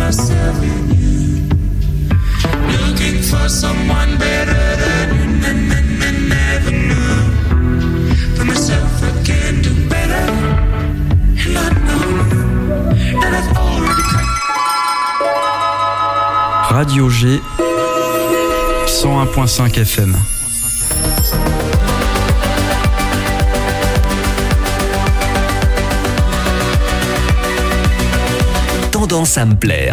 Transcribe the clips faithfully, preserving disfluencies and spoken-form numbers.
myself in you. Looking for someone better than you, and, and, and never knew. For myself I can do better, and I know that I've already cracked. Radio G, cent un virgule cinq F M. Tendance à me plaire.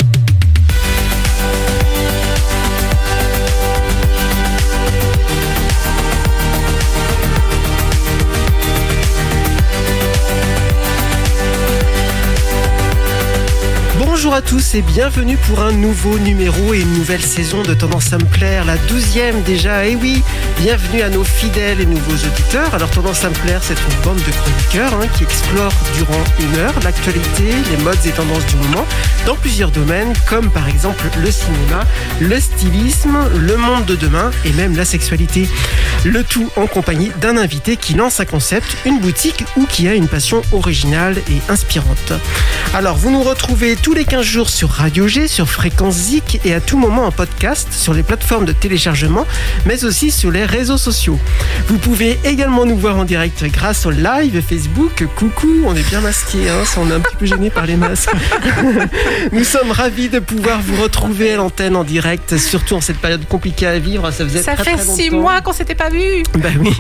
Bonjour à tous et bienvenue pour un nouveau numéro et une nouvelle saison de Tendance à me plaire, la douzième déjà, et oui, bienvenue à nos fidèles et nouveaux auditeurs. Alors Tendance à me plaire, c'est une bande de chroniqueurs hein, qui explorent durant une heure l'actualité, les modes et tendances du moment dans plusieurs domaines comme par exemple le cinéma, le stylisme, le monde de demain et même la sexualité. Le tout en compagnie d'un invité qui lance un concept, une boutique ou qui a une passion originale et inspirante. Alors vous nous retrouvez tous les quinze jours sur Radio G, sur Fréquence Zik et à tout moment en podcast sur les plateformes de téléchargement, mais aussi sur les réseaux sociaux. Vous pouvez également nous voir en direct grâce au live Facebook. Coucou, on est bien masqués, hein, on est un petit peu gênés par les masques. Nous sommes ravis de pouvoir vous retrouver à l'antenne en direct, surtout en cette période compliquée à vivre. Ça faisait Ça très, fait très longtemps. six mois qu'on s'était pas vus. Ben oui.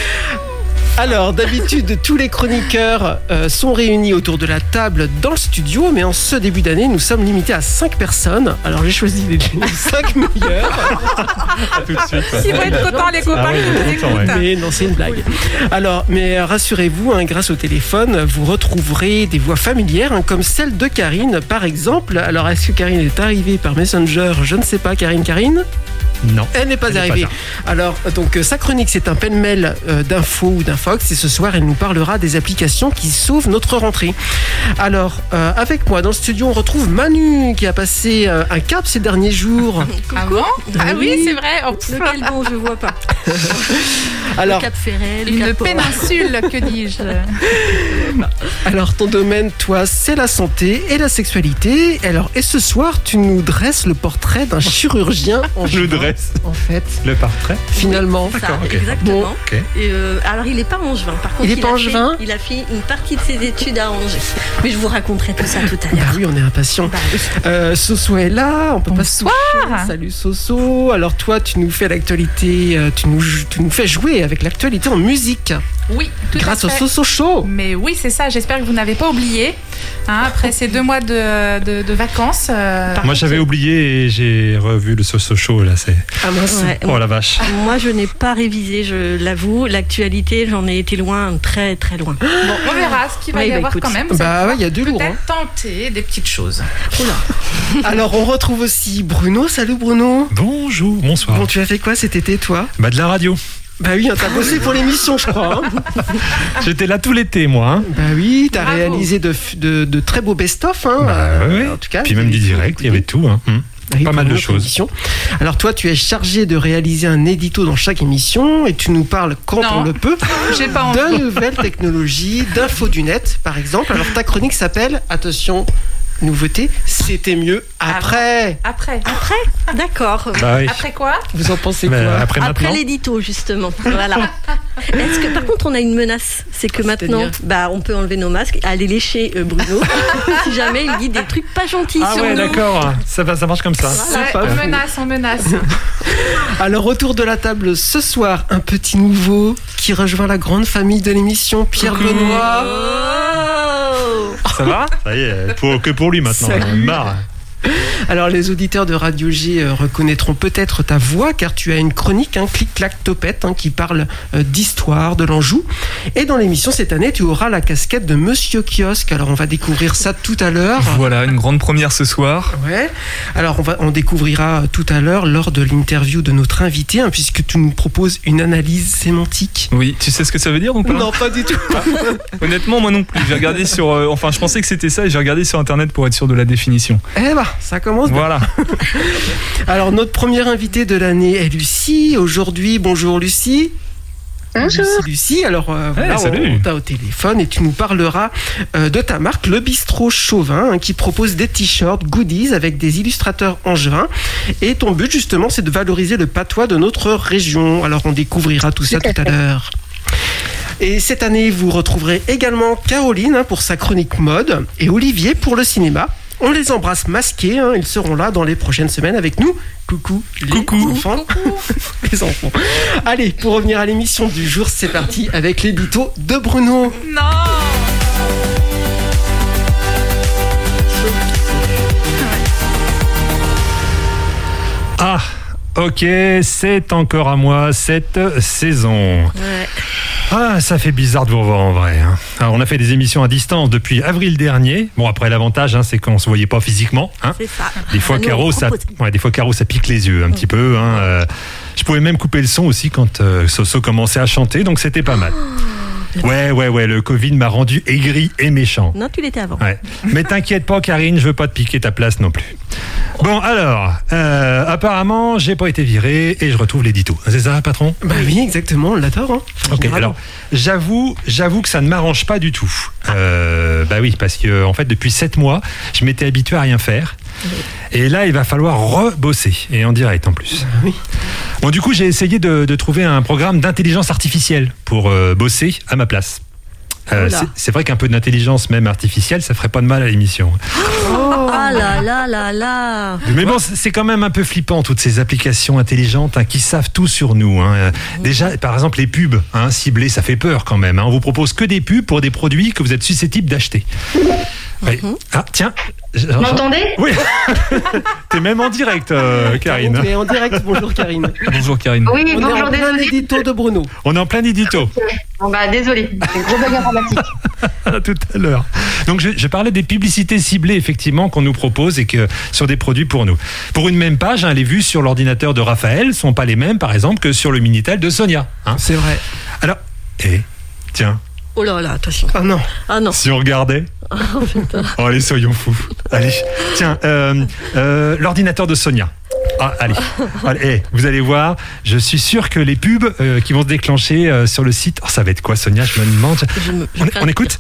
Alors, d'habitude, tous les chroniqueurs euh, sont réunis autour de la table dans le studio, mais en ce début d'année, nous sommes limités à cinq personnes. Alors, j'ai choisi les cinq meilleurs. À tout de suite. Ils vont être contents, les copains, Ah ouais, qui nous ils vont être contents, écoutent. Mais non, c'est une blague. Alors, mais rassurez-vous, hein, grâce au téléphone, vous retrouverez des voix familières, hein, comme celle de Karine, par exemple. Alors, est-ce que Karine est arrivée par Messenger ? Je ne sais pas. Karine, Karine ? Non. Elle n'est pas Elle n'est arrivée. pas Alors, donc, sa chronique, c'est un pêle-mêle euh, d'infos ou d'infox. Et ce soir, elle nous parlera des applications qui sauvent notre rentrée. Alors, euh, avec moi dans le studio, on retrouve Manu, qui a passé euh, un cap ces derniers jours. Ah bon ? Ah oui, c'est vrai. Oh, pff. Lequel bon, je vois pas. Alors, Le Cap Ferret, le Une Cap Port. péninsule, que dis-je ? alors, ton domaine, toi, c'est la santé et la sexualité. Alors, et ce soir, tu nous dresses le portrait d'un chirurgien en Je le juin, dresse. en fait, Le portrait. finalement. Ça, D'accord, ok. exactement. Bon, ok. Et euh, alors, il n'est pas angevin. Par contre, Il est pas a angevin fait, Il a fait une partie de ses études à Angers. Mais je vous raconterai tout ça tout à Bah l'heure. oui, on est impatients. Bah oui. Euh, Soso est là, on peut Bonsoir. pas se toucher. Salut Soso. Alors toi, tu nous fais l'actualité, euh, tu nous, tu nous fais jouer avec l'actualité en musique Oui, tout grâce à au fait. Soso Show. Mais oui, c'est ça. J'espère que vous n'avez pas oublié. Hein, après ces deux mois de, de, de vacances. euh, Moi j'avais oublié et j'ai revu le Soso Show là. C'est. Ah mince. Ouais. Oh la vache. Moi, je n'ai pas révisé, je l'avoue. L'actualité, j'en ai été loin, très très loin. Bon, on verra ce qu'il va Oui, y bah, avoir écoute. quand même. Vous Bah allez ouais, il y a du lourd. peut-être Hein. tenter des petites choses. Alors on retrouve aussi Bruno. Salut Bruno. Bonjour, bonsoir. Bon, tu as fait quoi cet été, toi? Bah de la radio. Bah oui, hein, t'as bossé pour l'émission, je crois. Hein. J'étais là tout l'été moi. Hein. Bah oui, t'as Bravo. réalisé de, de, de très beaux best-of. Hein. Bah, Euh, ouais, ouais. En tout cas, Puis même du direct, il y avait tout. Hein. Hum. Oui, Pas pour mal de notre choses. émission. Alors toi, tu es chargé de réaliser un édito dans chaque émission et tu nous parles quand Non. on le peut J'ai pas envie. de nouvelles technologies, d'infos du net, par exemple. Alors ta chronique s'appelle, attention, nouveauté, c'était mieux après. Après. Après D'accord. Bah oui. Après quoi ? Vous en pensez Mais quoi? après Après maintenant. l'édito, justement. Voilà. Est-ce que, par contre, on a une menace? C'est que maintenant, C'est-à-dire bah, on peut enlever nos masques et aller lécher euh, Bruno si jamais il dit des trucs pas gentils Ah sur ouais nous. d'accord. Ça va, ça marche comme ça. C'est Ouais, pas on faux. menace, on menace. Alors autour de la table ce soir, un petit nouveau qui rejoint la grande famille de l'émission, Pierre Coucou. Benoît. Oh Ça va? Ça y est, pour, que pour lui maintenant. Salut. Marre. Alors les auditeurs de Radio G euh, reconnaîtront peut-être ta voix car tu as une chronique, hein, clic-clac topette, hein, qui parle euh, d'histoire de l'Anjou. Et dans l'émission cette année, tu auras la casquette de Monsieur Kiosque. Alors on va découvrir ça tout à l'heure. Voilà, une grande première ce soir. Ouais. Alors on va, on découvrira tout à l'heure lors de l'interview de notre invité, hein, puisque tu nous proposes une analyse sémantique. Oui, tu sais ce que ça veut dire ou pas? Non, pas du tout. Honnêtement, moi non plus. J'ai regardé sur. euh, enfin, je pensais que c'était ça et j'ai regardé sur internet pour être sûr de la définition. Eh bah, ça commence bien. Voilà. Alors notre première invitée de l'année est Lucie. Aujourd'hui, bonjour Lucie. Bonjour. Lucie, Lucie. Alors, euh, voilà, salut. on t'a au téléphone et tu nous parleras euh, de ta marque, le Bistrot Chauvin, hein, qui propose des t-shirts, goodies avec des illustrateurs angevins. Et ton but, justement, c'est de valoriser le patois de notre région. Alors, on découvrira tout ça tout à l'heure. Et cette année, vous retrouverez également Caroline hein, pour sa chronique mode et Olivier pour le cinéma. On les embrasse masqués, hein, ils seront là dans les prochaines semaines avec nous. Coucou les Coucou. enfants. Coucou. Les enfants. Allez, pour revenir à l'émission du jour, c'est parti avec l'édito de Bruno. Non. Ah, ok, c'est encore à moi cette saison. Ouais. Ah, ça fait bizarre de vous revoir en vrai. Hein. Alors, on a fait des émissions à distance depuis avril dernier. Bon, après, l'avantage, hein, c'est qu'on se voyait pas physiquement. Hein. C'est ça. Des fois, nous, Caro, on ça, propose. ouais, des fois, Caro, ça pique les yeux un petit peu. Hein. Euh, je pouvais même couper le son aussi quand euh, Soso commençait à chanter, donc c'était pas mal. Ouais, ouais, ouais, le Covid m'a rendu aigri et méchant. Non, tu l'étais avant. Ouais. Mais t'inquiète pas, Karine, je veux pas te piquer ta place non plus. Bon, alors, euh, apparemment, j'ai pas été viré et je retrouve l'édito. C'est ça, patron ? Bah oui, exactement, on l'adore. Hein. Ok, alors, j'avoue, j'avoue que ça ne m'arrange pas du tout. Euh, bah oui, parce que, en fait, depuis sept mois, je m'étais habitué à rien faire. Et là, il va falloir rebosser, et en direct en plus. Oui. Bon, du coup, j'ai essayé de, de trouver un programme d'intelligence artificielle pour euh, bosser à ma place. Euh, Oula. c'est, c'est vrai qu'un peu d'intelligence, même artificielle, ça ferait pas de mal à l'émission. Ah là là là là. Mais bon, c'est quand même un peu flippant, toutes ces applications intelligentes hein, qui savent tout sur nous. Hein. Déjà, par exemple, les pubs hein, ciblées, ça fait peur quand même. Hein. On vous propose que des pubs pour des produits que vous êtes susceptibles d'acheter. Oui. Ah, tiens. Vous m'entendez ? Oui. T'es même en direct, euh, Karine. Tu es en direct, bonjour Karine. Bonjour Karine. Oui, On est bonjour, en plein désolé. édito de Bruno. On est en plein édito. Bon bah désolé, c'est une grosse blague informatique. À tout à l'heure. Donc, je, je parlais des publicités ciblées, effectivement, qu'on nous propose et que sur des produits pour nous. Pour une même page, hein, les vues sur l'ordinateur de Raphaël sont pas les mêmes, par exemple, que sur le Minitel de Sonia. Hein. C'est vrai. Alors, eh, tiens, Oh là là, attention. Ah non. Ah non. si on regardait. Oh putain. Oh, allez, soyons fous. Allez, tiens, euh, euh, l'ordinateur de Sonia. Ah, allez, allez eh, vous allez voir, je suis sûr que les pubs euh, qui vont se déclencher euh, sur le site. Oh, ça va être quoi, Sonia? Je me demande. Je me- je On, crains on de écoute?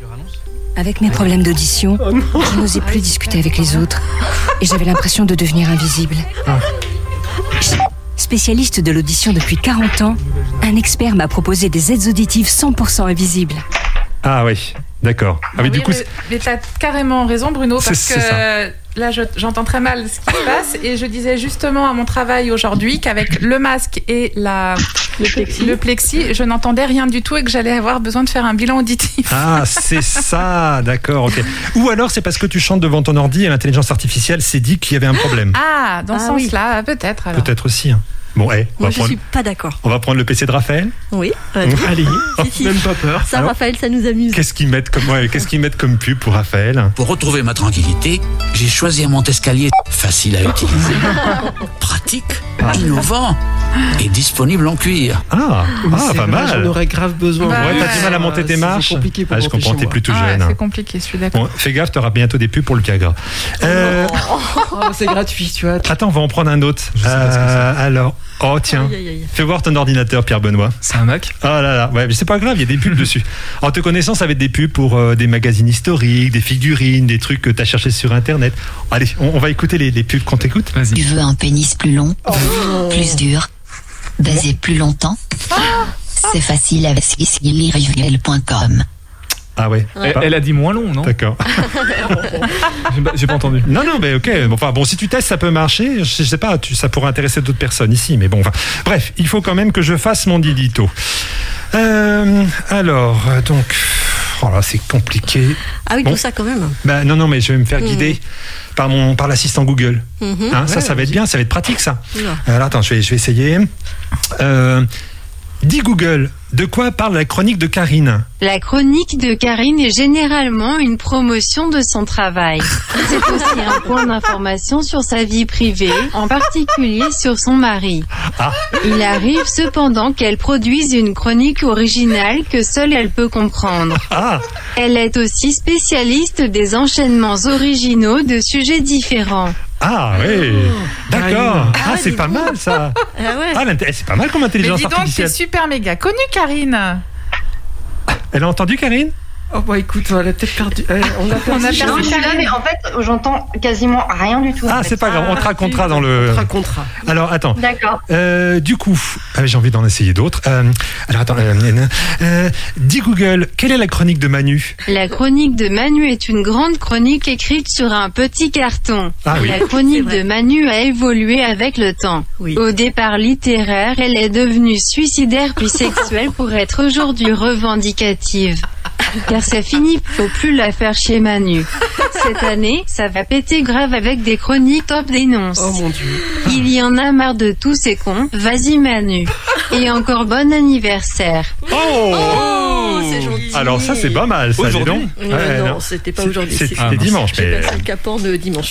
Avec mes problèmes d'audition, je n'osais plus discuter avec les autres et j'avais l'impression de devenir invisible. Spécialiste de l'audition depuis quarante ans, un expert m'a proposé des aides auditives cent pour cent invisibles. Ah oui, d'accord. Ah, mais Oui, du coup, mais, mais t'as carrément raison, Bruno, C'est- parce c'est que ça. euh, là, je- j'entends très mal ce qui se passe, et je disais justement à mon travail aujourd'hui qu'avec le masque et la, Le plexi. le plexi, je n'entendais rien du tout et que j'allais avoir besoin de faire un bilan auditif. ah, c'est ça, d'accord, ok. Ou alors c'est parce que tu chantes devant ton ordi et l'intelligence artificielle s'est dit qu'il y avait un problème. Ah, dans Ah ce oui. sens-là, peut-être. Alors. Peut-être aussi. Hein. Bon, eh, on, Moi, va je prendre, suis pas d'accord. on va prendre le P C de Raphaël. Oui. euh, Allez, Si, si. même pas peur. Ça, Alors Raphaël, ça nous amuse. Qu'est-ce qu'ils mettent comme, ouais, qu'est-ce qu'ils mettent comme pub pour Raphaël? Pour retrouver ma tranquillité, j'ai choisi un monte-escalier facile à utiliser, pratique, innovant et disponible en cuir. Ah, Oui, ah c'est pas vrai, mal. J'en aurais grave besoin. Bah, Ouais, ouais, t'as du mal à monter tes C'est marches. compliqué pour Ah, je rentrer comprends, chez t'es moi. plus tout Ah ouais, jeune. c'est compliqué, je suis d'accord. Bon, fais gaffe, t'auras bientôt des pubs pour le Viagra. Euh, Oh, c'est gratuit, tu vois. attends, on va en prendre un autre. Je sais pas ce que Euh, alors, oh tiens, Aïe, aïe, aïe. fais voir ton ordinateur, Pierre Benoît. C'est un Mac. Oh là là, ouais, mais c'est pas grave, il y a des pubs dessus. En te connaissant, ça va être des pubs pour euh, des magazines historiques, des figurines, des trucs que t'as cherché sur Internet. Allez, on, on va écouter les, les pubs qu'on t'écoute. Tu Vas-y. veux un pénis plus long, plus dur, baiser plus longtemps? C'est facile avec sissiliriviel point com. Ah ouais. Elle, Pas- elle a dit moins long, non? D'accord. J'ai pas- J'ai pas entendu. Non, non, mais ok. Bon, Enfin, bon, si tu testes, ça peut marcher. Je sais, je sais pas, tu, ça pourrait intéresser d'autres personnes ici, mais bon. Enfin, bref, il faut quand même que je fasse mon didito. Euh, alors, euh, donc, oh là, c'est compliqué. Ah oui, Bon. tout ça quand même. Bah non, non, mais je vais me faire guider par mon, par l'assistant Google. Mhm. Hein, ça, ça va être bien, ça va être pratique, ça. Oula. Alors attends, je vais, je vais essayer. Euh, dis Google, de quoi parle la chronique de Karine? La chronique de Karine est généralement une promotion de son travail. C'est aussi un point d'information sur sa vie privée, en particulier sur son mari. Ah. Il arrive cependant qu'elle produise une chronique originale que seule elle peut comprendre. Ah, Elle est aussi spécialiste des enchaînements originaux de sujets différents. Ah oui, d'accord. Ah, Ah, c'est dis pas donc. mal ça. Ah ouais. Ah, l'inté- c'est pas mal comme Mais intelligence dis donc, t'es artificielle. super méga connue, Karine. Elle a entendu, Karine? Oh bah écoute, on a peut-être perdu. euh, on a perdu. On a perdu. Non, je suis là, mais en fait, j'entends quasiment rien du tout. en Ah, fait. c'est pas grave, on te racontera dans le. On te racontera. Alors, attends. D'accord. Euh, du coup, ah, j'ai envie d'en essayer d'autres. Euh, alors, attends. Euh, euh, dis Google, quelle est la chronique de Manu? La chronique de Manu est une grande chronique écrite sur un petit carton. Ah oui. La chronique C'est vrai. de Manu a évolué avec le temps. Oui. Au départ littéraire, elle est devenue suicidaire puis sexuelle pour être aujourd'hui revendicative. Car c'est fini, faut plus la faire chez Manu. Cette année, ça va péter grave avec des chroniques top dénonce. Oh mon dieu. Il y en a marre de tous ces cons, vas-y Manu. Et encore bon anniversaire. Oh, Oh, c'est gentil. Alors, ça, c'est pas mal, ça, dis Aujourd'hui donc. Euh, Ouais, non, c'était pas C'est- aujourd'hui. C'était c'est- dimanche, J'ai mais. passé le capant de dimanche.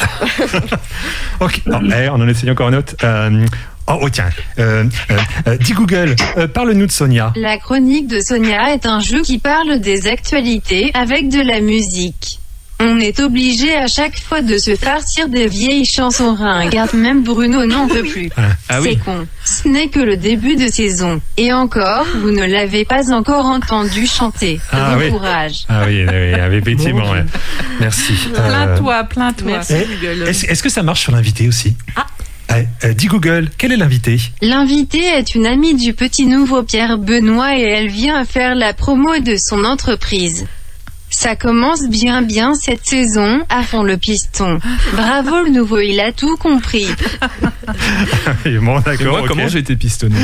Ok, non, eh, on en essaye encore une autre. Euh, oh, oh, tiens. Euh, euh, euh, dis Google, euh, parle-nous de Sonia. La chronique de Sonia est un jeu qui parle des actualités avec de la musique. On est obligé à chaque fois de se farcir des vieilles chansons ringardes, même Bruno n'en peut plus. Ah C'est oui. con. Ce n'est que le début de saison. Et encore, vous ne l'avez pas encore entendu chanter. Ah bon oui. courage. Ah oui, oui, oui, effectivement. ouais. Merci. Euh, Plains-toi, plains-toi. Merci eh, Google. Est-ce est-ce que ça marche sur l'invité aussi? Ah. Eh, euh, dis Google, quel est l'invité? L'invitée est une amie du petit nouveau Pierre Benoît et elle vient faire la promo de son entreprise. Ça commence bien bien cette saison, à fond le piston. Bravo le nouveau, il a tout compris. Bon, Et d'accord. moi, ok. comment j'ai été pistonné?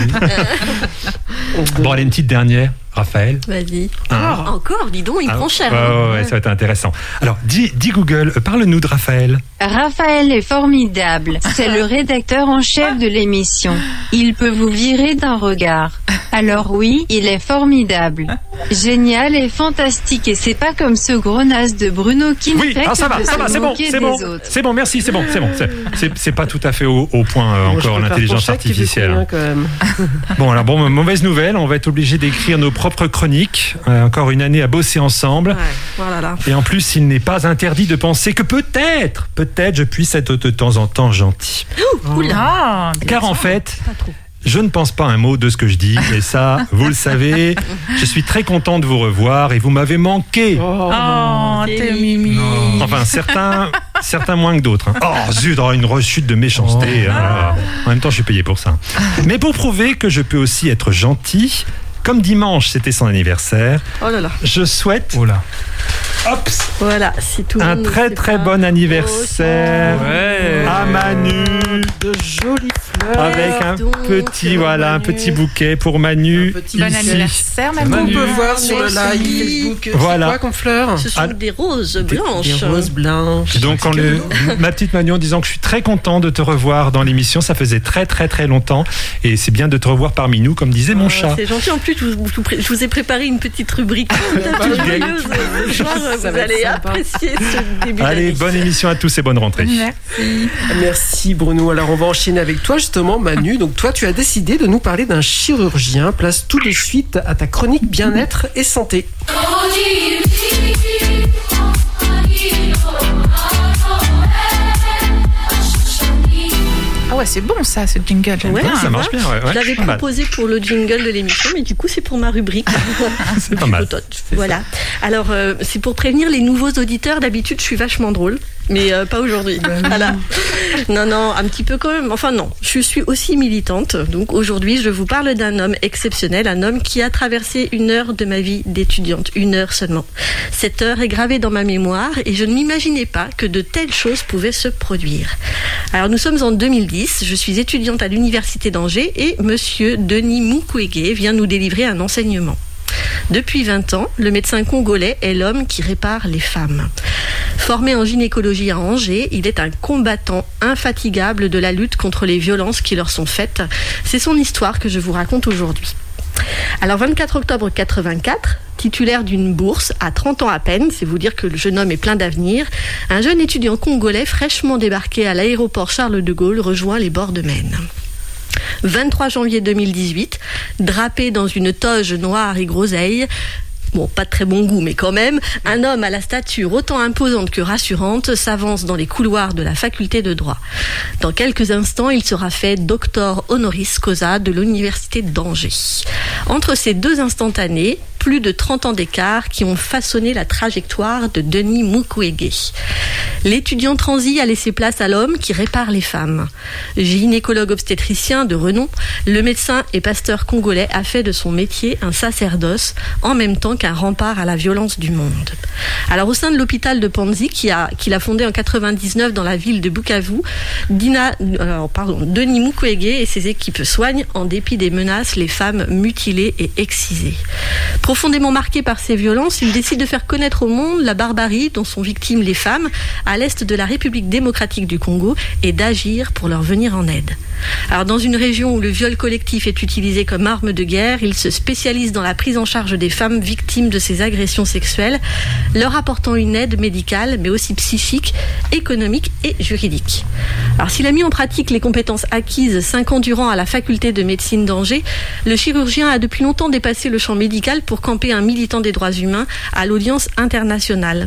Bon, allez, une petite dernière. Raphaël. Vas-y. Hein Encore, dis donc, il Ah, prend cher. ouais, hein. ouais, ouais, ça va être intéressant. Alors, dis, dis Google, euh, parle-nous de Raphaël. Raphaël est formidable. C'est le rédacteur en chef de l'émission. Il peut vous virer d'un regard. Alors oui, il est formidable. Génial et fantastique. Et c'est pas comme ce gros naze de Bruno qui ne Oui, fait ah, ça que va, de ça se va, c'est bon, moquer c'est des bon, autres. c'est bon, merci, c'est bon, c'est bon. c'est- C'est, c'est pas tout à fait au, au point euh, Bon, je encore peux faire l'intelligence ton chèque, tu fais artificielle. combien, quand même. Bon, alors bon, mauvaise nouvelle, on va être obligé d'écrire nos propres chroniques. Euh, encore une année à bosser ensemble. Ouais, voilà là. Et en plus, il n'est pas interdit de penser que peut-être, peut-être, je puisse être de temps en temps gentil. Oula. Ah, Car en fait, Pas trop. je ne pense pas un mot de ce que je dis, et ça, vous le savez. Je suis très content de vous revoir et vous m'avez manqué. Oh. oh, t'es t'es mimi. mimi. Enfin, certains, certains moins que d'autres. hein. Oh, zut, oh, une rechute de méchanceté. hein. En même temps, je suis payé pour ça. Mais pour prouver que je peux aussi être gentil, comme dimanche, c'était son anniversaire, Oh là là. je souhaite Oh là. hop, Voilà, si tout le un monde ne très sait très pas. bon anniversaire Ouais. à Manu. De jolies fleurs. Avec un donc, petit, bon voilà, un Manu. petit bouquet pour Manu. Un petit Bon ici. anniversaire, On Manu. peut voir sur le Merci. live Facebook. Voilà. C'est quoi comme fleurs? Ce sont Ah. des roses Des- blanches. Des roses blanches. Donc, en le, ma petite Manu, en disant que je suis très content de te revoir dans l'émission, ça faisait très très très longtemps et c'est bien de te revoir parmi nous, comme disait mon Ah, chat. C'est gentil. En plus, je vous, je vous pré- je vous ai préparé une petite rubrique tout à fait joyeuse. Ce soir, Ça vous va être allez sympa. apprécier ce début Allez, d'année. bonne émission à tous et bonne rentrée. Merci. Merci Bruno. Alors on va enchaîner avec toi justement Manu. Donc toi tu as décidé de nous parler d'un chirurgien. Place tout de suite à ta chronique bien-être et santé. Ah ouais, c'est bon ça, ce jingle. J'aime Ouais, bien. ça marche bien, ouais, ouais, Je l'avais pas mal. proposé pour le jingle de l'émission, mais du coup, c'est pour ma rubrique. C'est pas mal. Voilà. Alors, euh, c'est pour prévenir les nouveaux auditeurs. D'habitude, je suis vachement drôle, mais euh, pas aujourd'hui. Voilà. Non, non, un petit peu quand même. Enfin, non. Je suis aussi militante. Donc, aujourd'hui, je vous parle d'un homme exceptionnel, un homme qui a traversé une heure de ma vie d'étudiante. Une heure seulement. Cette heure est gravée dans ma mémoire et je ne m'imaginais pas que de telles choses pouvaient se produire. Alors, nous sommes en deux mille dix. Je suis étudiante à l'université d'Angers et monsieur Denis Mukwege vient nous délivrer un enseignement. Depuis vingt ans, le médecin congolais est l'homme qui répare les femmes. Formé en gynécologie à Angers, il est un combattant infatigable de la lutte contre les violences qui leur sont faites. C'est son histoire que je vous raconte aujourd'hui. Alors, vingt-quatre octobre quatre-vingt-quatre, titulaire d'une bourse à trente ans à peine, c'est vous dire que le jeune homme est plein d'avenir, un jeune étudiant congolais fraîchement débarqué à l'aéroport Charles de Gaulle rejoint les bords de Maine. vingt-trois janvier deux mille dix-huit, drapé dans une toge noire et groseille, bon, pas de très bon goût, mais quand même, un homme à la stature autant imposante que rassurante s'avance dans les couloirs de la faculté de droit. Dans quelques instants, il sera fait doctor honoris causa de l'université d'Angers. Entre ces deux instantanés, plus de trente ans d'écart qui ont façonné la trajectoire de Denis Mukwege. L'étudiant transi a laissé place à l'homme qui répare les femmes. Gynécologue obstétricien de renom, le médecin et pasteur congolais a fait de son métier un sacerdoce en même temps qu'un rempart à la violence du monde. Alors au sein de l'hôpital de Panzi, qui a, qu'il a fondé en quatre-vingt-dix-neuf dans la ville de Bukavu, Dina, alors, pardon, Denis Mukwege et ses équipes soignent en dépit des menaces les femmes mutilées et excisées. Profondément marqué par ces violences, il décide de faire connaître au monde la barbarie dont sont victimes les femmes à l'est de la République démocratique du Congo et d'agir pour leur venir en aide. Alors dans une région où le viol collectif est utilisé comme arme de guerre, il se spécialise dans la prise en charge des femmes victimes de ces agressions sexuelles, leur apportant une aide médicale mais aussi psychique, économique et juridique. Alors s'il a mis en pratique les compétences acquises cinq ans durant à la faculté de médecine d'Angers, le chirurgien a depuis longtemps dépassé le champ médical pour camper un militant des droits humains à l'audience internationale.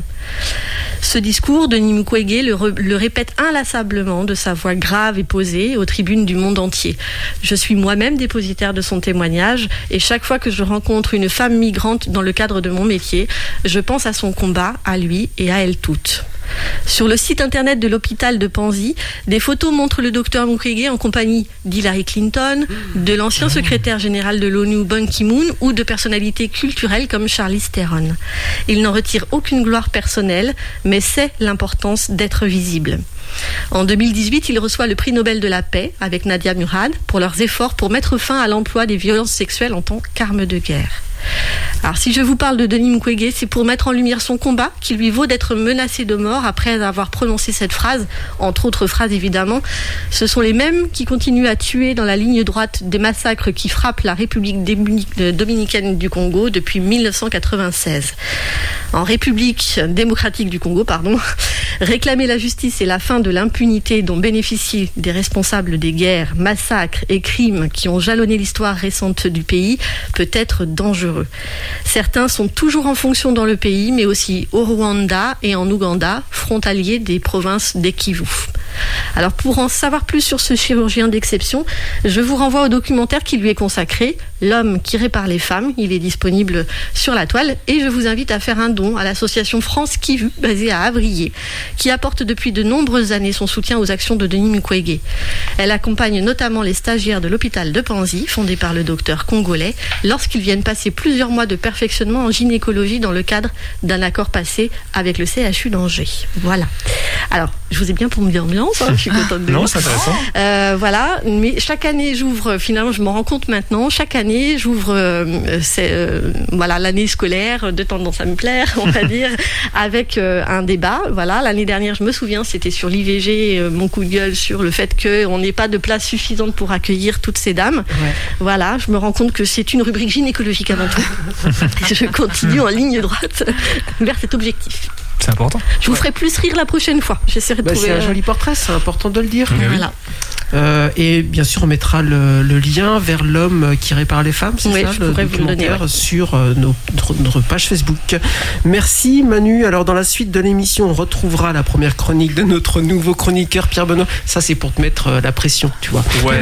Ce discours, Denis Mukwege le, re, le répète inlassablement de sa voix grave et posée aux tribunes du monde entier. Je suis moi-même dépositaire de son témoignage et chaque fois que je rencontre une femme migrante dans le cadre de mon métier, je pense à son combat, à lui et à elle toutes. Sur le site internet de l'hôpital de Panzi, des photos montrent le docteur Mukwege en compagnie d'Hillary Clinton, de l'ancien secrétaire général de l'ONU Ban Ki-moon ou de personnalités culturelles comme Charlize Theron. Il n'en retire aucune gloire personnelle, mais sait l'importance d'être visible. En deux mille dix-huit, il reçoit le prix Nobel de la paix avec Nadia Murad pour leurs efforts pour mettre fin à l'emploi des violences sexuelles en tant qu'arme de guerre. Alors si je vous parle de Denis Mukwege, c'est pour mettre en lumière son combat qui lui vaut d'être menacé de mort après avoir prononcé cette phrase, entre autres phrases évidemment. Ce sont les mêmes qui continuent à tuer dans la ligne droite des massacres qui frappent la République dominicaine du Congo depuis mille neuf cent quatre-vingt-seize. En République démocratique du Congo, pardon, réclamer la justice et la fin de l'impunité dont bénéficient des responsables des guerres, massacres et crimes qui ont jalonné l'histoire récente du pays peut être dangereux. Certains sont toujours en fonction dans le pays, mais aussi au Rwanda et en Ouganda, frontaliers des provinces des Kivu. Alors pour en savoir plus sur ce chirurgien d'exception, je vous renvoie au documentaire qui lui est consacré, L'homme qui répare les femmes. Il est disponible sur la toile et je vous invite à faire un don à l'association France Kivu, basée à Avrier, qui apporte depuis de nombreuses années son soutien aux actions de Denis Mukwege. Elle accompagne notamment les stagiaires de l'hôpital de Panzi, fondé par le docteur congolais, lorsqu'ils viennent passer plusieurs mois de perfectionnement en gynécologie dans le cadre d'un accord passé avec le C H U d'Angers. Voilà. Alors, je vous ai bien pour l'ambiance, hein, je suis contente de Non, vous. c'est intéressant. Euh, voilà, mais chaque année, j'ouvre, finalement, je m'en rends compte maintenant, chaque année, j'ouvre euh, c'est, euh, voilà, l'année scolaire de tendance à me plaire, on va dire, avec euh, un débat. Voilà, l'année dernière, je me souviens, c'était sur l'I V G, euh, mon coup de gueule sur le fait qu'on n'ait pas de place suffisante pour accueillir toutes ces dames. Ouais. Voilà, je me rends compte que c'est une rubrique gynécologique avant tout. Je continue en ligne droite vers cet objectif. C'est important. Je vous ferai plus rire la prochaine fois. J'essaierai de bah, trouver. C'est un joli portrait, c'est important de le dire. Oui. Voilà. Euh, et bien sûr, on mettra le, le lien vers l'homme qui répare les femmes, c'est oui, ça, je le pourrais vous le donner, ouais. sur euh, nos, notre, notre page Facebook. Merci Manu. Alors dans la suite de l'émission, on retrouvera la première chronique de notre nouveau chroniqueur Pierre Benoît. Ça, c'est pour te mettre euh, la pression, tu vois. Ouais.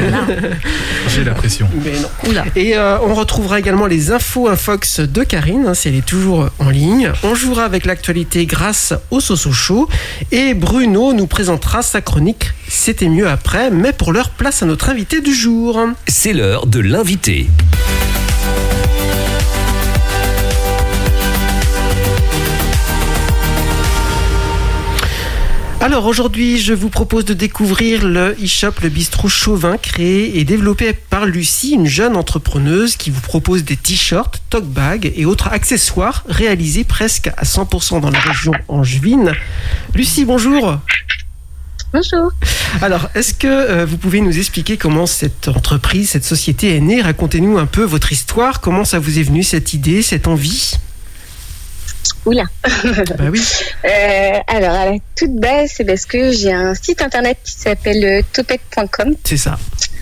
J'ai la pression. Mais non. Oula. Et euh, on retrouvera également les infos Infox de Karine, hein, si elle est toujours en ligne. On jouera avec l'actualité grâce au Soso Show. Et Bruno nous présentera sa chronique C'était mieux après, mais pour l'heure, place à notre invité du jour. C'est l'heure de l'invité. Alors aujourd'hui, je vous propose de découvrir le e-shop, le bistrot Chauvin, créé et développé par Lucie, une jeune entrepreneuse qui vous propose des t-shirts, tote bags et autres accessoires réalisés presque à cent pour cent dans la région angevine. Lucie, bonjour. Bonjour. Alors, est-ce que euh, vous pouvez nous expliquer comment cette entreprise, cette société est née ? Racontez-nous un peu votre histoire, comment ça vous est venu cette idée, cette envie ? Oula. Bah oui. Euh, alors, à la toute base, c'est parce que j'ai un site internet qui s'appelle topette point com. C'est ça.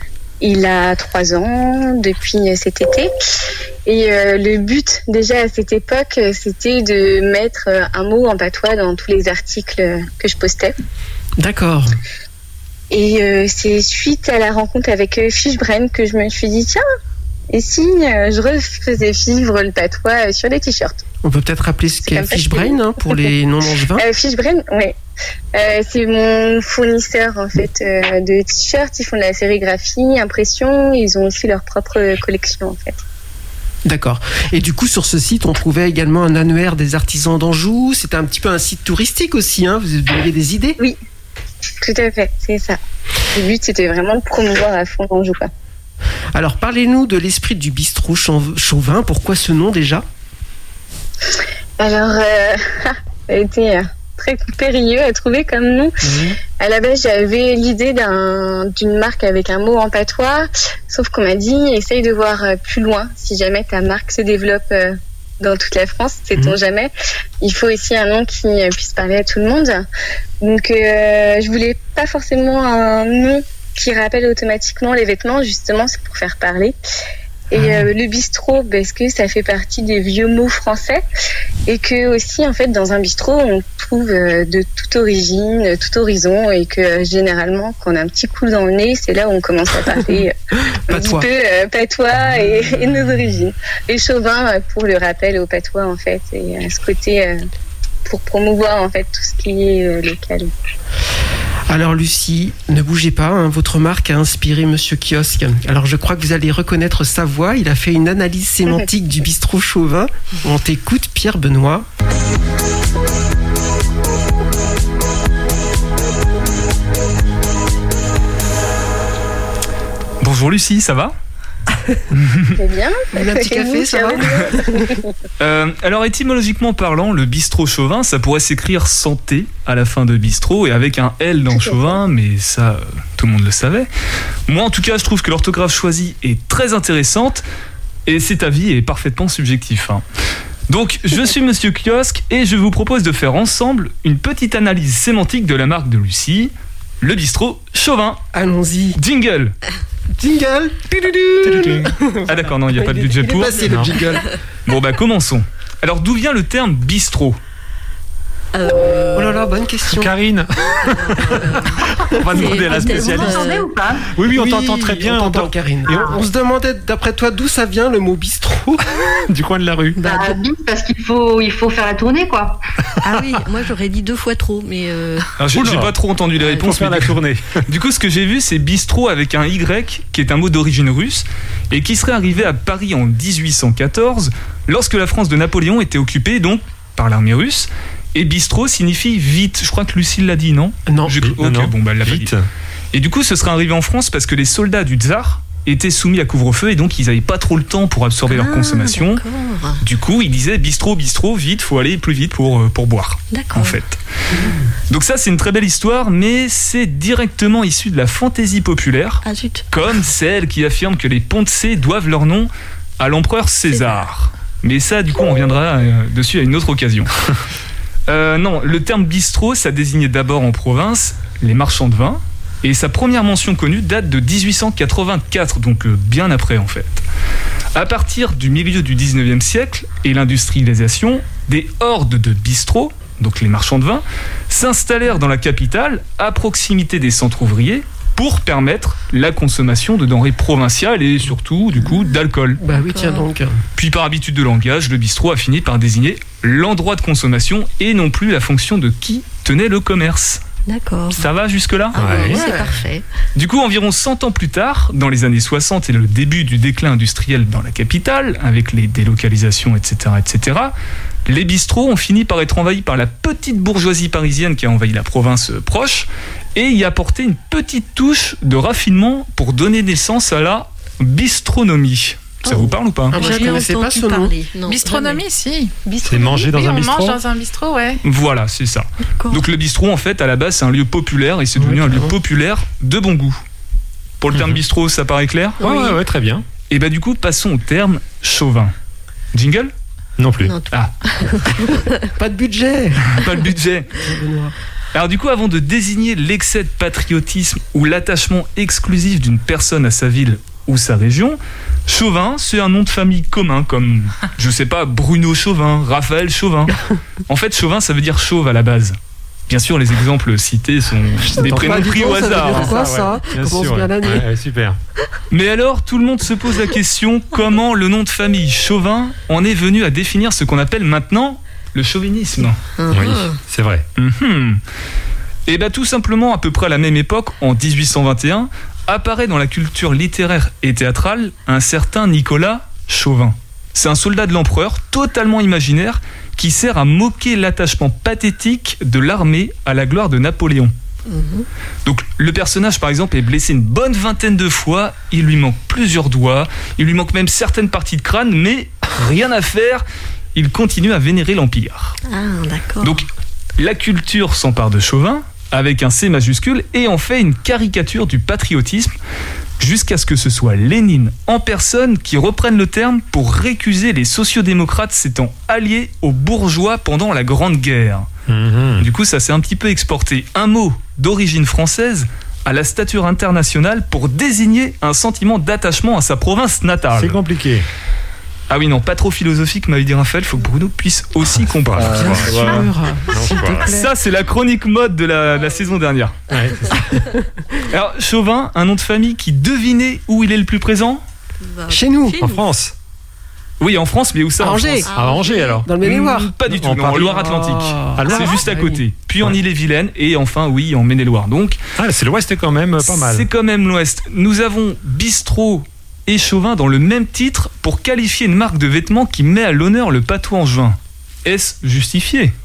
il a trois ans depuis cet été. Et euh, le but déjà à cette époque, c'était de mettre un mot en patois dans tous les articles que je postais. D'accord. Et euh, c'est suite à la rencontre avec euh, Fishbrain que je me suis dit, tiens, et si euh, je refaisais vivre le patois sur les t-shirts. On peut peut-être rappeler ce qu'est Fishbrain hein, pour les non-angevins. euh, Fishbrain, oui. Euh, c'est mon fournisseur en fait euh, de t-shirts. Ils font de la sérigraphie, impression. Ils ont aussi leur propre collection en fait. D'accord. Et du coup, sur ce site, on trouvait également un annuaire des artisans d'Anjou. C'était un petit peu un site touristique aussi. Hein. Vous aviez des idées ? Oui, tout à fait. C'est ça. Le but, c'était vraiment de promouvoir à fond Anjou, quoi. Alors, parlez-nous de l'esprit du bistrot Chauvin. Pourquoi ce nom déjà ? Alors, euh, ça a été euh, très périlleux à trouver comme nom. Mmh. À la base, j'avais l'idée d'un, d'une marque avec un mot en patois, sauf qu'on m'a dit, essaye de voir euh, plus loin. Si jamais ta marque se développe euh, dans toute la France, sait-on mmh. jamais, il faut aussi un nom qui euh, puisse parler à tout le monde. Donc, euh, je voulais pas forcément un nom qui rappelle automatiquement les vêtements, justement, c'est pour faire parler. Et euh, le bistrot, parce que ça fait partie des vieux mots français et que aussi, en fait, dans un bistrot, on trouve euh, de toute origine, tout horizon et que euh, généralement, quand on a un petit coup dans le nez, c'est là où on commence à parler euh, un petit peu euh, patois et, et nos origines. Et Chauvin, euh, pour le rappel au patois, en fait, et à ce côté, euh, pour promouvoir, en fait, tout ce qui est euh, local. Alors Lucie, ne bougez pas, hein, votre marque a inspiré Monsieur Kiosque. Alors je crois que vous allez reconnaître sa voix, il a fait une analyse sémantique du bistrot Chauvin. On t'écoute Pierre Benoît. Bonjour Lucie, ça va ? C'est bien. Un petit café, ça va ? euh, Alors étymologiquement parlant, le bistrot Chauvin, ça pourrait s'écrire santé à la fin de bistrot et avec un L dans Chauvin, mais ça, euh, tout le monde le savait. Moi en tout cas, je trouve que l'orthographe choisie est très intéressante et cet avis est parfaitement subjectif. Hein. Donc je suis Monsieur Kiosque et je vous propose de faire ensemble une petite analyse sémantique de la marque de Lucie, le bistrot Chauvin. Allons-y. Jingle. Jingle. Ah d'accord, non, il n'y a pas de budget pour. C'est le jingle. Bon bah commençons. Alors d'où vient le terme bistrot ? Euh... Oh là là, bonne question. Karine. On va demander à la spécialiste. Vous m'entendez ou pas ? Oui, oui, on oui, t'entend très bien. On t'entend, Karine. Et on, on se demandait, d'après toi, d'où ça vient le mot bistrot ? Du coin de la rue. Bah, bah bis parce qu'il faut, il faut faire la tournée, quoi. Ah oui, moi j'aurais dit deux fois trop, mais. Euh... Alors, j'ai, j'ai pas trop entendu les réponses. Faire mais la tournée. Du coup, ce que j'ai vu, c'est bistrot avec un Y, qui est un mot d'origine russe, et qui serait arrivé à Paris en dix-huit cent quatorze, lorsque la France de Napoléon était occupée donc par l'armée russe. Et bistrot signifie vite. Je crois que Lucille l'a dit, non ? Non. J'ai... Oui, Ok, non, non. bon, bah, elle l'a Vite. pas dit. Et du coup, ce serait arrivé en France parce que les soldats du tsar étaient soumis à couvre-feu et donc ils n'avaient pas trop le temps pour absorber ah, leur consommation. D'accord. Du coup, ils disaient bistrot, bistrot, vite, faut aller plus vite pour, pour boire. D'accord. En fait. Mmh. Donc ça, c'est une très belle histoire, mais c'est directement issu de la fantaisie populaire, ah, zut. comme celle qui affirme que les Pontcé doivent leur nom à l'empereur César. Mais ça, du coup, on reviendra euh, dessus à une autre occasion. Euh, non, le terme bistrot, ça désignait d'abord en province les marchands de vin, et sa première mention connue date de dix-huit cent quatre-vingt-quatre, donc euh, bien après en fait. À partir du milieu du dix-neuvième siècle et l'industrialisation, des hordes de bistrots, donc les marchands de vin, s'installèrent dans la capitale à proximité des centres ouvriers pour permettre la consommation de denrées provinciales et surtout, du coup, d'alcool. Bah oui, tiens donc. Puis par habitude de langage, le bistrot a fini par désigner l'endroit de consommation et non plus la fonction de qui tenait le commerce. D'accord. Ça va jusque-là ? Ah ouais, Ouais. c'est parfait. Du coup, environ cent ans plus tard, dans les années soixante et le début du déclin industriel dans la capitale, avec les délocalisations, et cetera, et cetera, les bistrots ont fini par être envahis par la petite bourgeoisie parisienne qui a envahi la province proche et y apporté une petite touche de raffinement pour donner naissance à la bistronomie. Ça Oh. vous parle ou pas ? Ah, moi, je Jamais connaissais pas entendu ce nom. parler. Non, Bistronomie, si. C'est manger dans Oui, un on bistrot. mange dans un bistrot, ouais. Voilà, c'est ça. D'accord. Donc le bistrot, en fait, à la base, c'est un lieu populaire et c'est devenu Ouais, un lieu carrément. populaire de bon goût. Pour le terme Mhm. bistrot, ça paraît clair ? Ouais, ouais, ouais, très bien. Et bah du coup, passons au terme chauvin. Jingle ? Non plus. Non, tout- Ah, Pas de budget. pas le budget. Benoît. Alors du coup, avant de désigner l'excès de patriotisme ou l'attachement exclusif d'une personne à sa ville ou sa région, Chauvin, c'est un nom de famille commun, comme, je sais pas, Bruno Chauvin, Raphaël Chauvin. En fait, Chauvin, ça veut dire chauve à la base. Bien sûr, les exemples cités sont des prénoms pris au hasard. C'est quoi ça? Bien sûr, ouais. Ouais, ouais, super. Mais alors, tout le monde se pose la question, comment le nom de famille Chauvin en est venu à définir ce qu'on appelle maintenant le chauvinisme? Oui, c'est vrai. Mm-hmm. Et bien tout simplement, à peu près à la même époque, en dix-huit cent vingt et un, apparaît dans la culture littéraire et théâtrale un certain Nicolas Chauvin. C'est un soldat de l'empereur, totalement imaginaire, qui sert à moquer l'attachement pathétique de l'armée à la gloire de Napoléon. Mmh. Donc le personnage par exemple est blessé une bonne vingtaine de fois, il lui manque plusieurs doigts, il lui manque même certaines parties de crâne, mais rien à faire, il continue à vénérer l'Empire. Ah, d'accord. Donc la culture s'empare de Chauvin avec un C majuscule et en fait une caricature du patriotisme, jusqu'à ce que ce soit Lénine en personne qui reprenne le terme pour récuser les sociodémocrates s'étant alliés aux bourgeois pendant la Grande Guerre. Mmh. Du coup, ça s'est un petit peu exporté. Un mot d'origine française à la stature internationale pour désigner un sentiment d'attachement à sa province natale. C'est compliqué. Ah oui, non, pas trop philosophique, m'avait dit Raphaël, faut que Bruno puisse aussi comprendre. Ah, bien sûr. Voilà. Ça, c'est la chronique mode de la, de la saison dernière. Ouais, c'est ça. Alors, Chauvin, un nom de famille qui devinait où il est le plus présent? bah, Chez nous, Chez en nous. France. Oui, en France, mais où ça? À Angers. À Angers, alors. Dans le Maine-et-Loire. Mmh, Pas du tout, en non, en Loire-Atlantique. Ah, c'est juste à côté. oui. Puis en ouais. Ille-et-Vilaine et enfin, oui, en Maine-et-Loire. Donc, ah, c'est l'Ouest quand même pas mal. C'est quand même l'Ouest. Nous avons bistrot et Chauvin dans le même titre pour qualifier une marque de vêtements qui met à l'honneur le patois angevin. Est-ce justifié?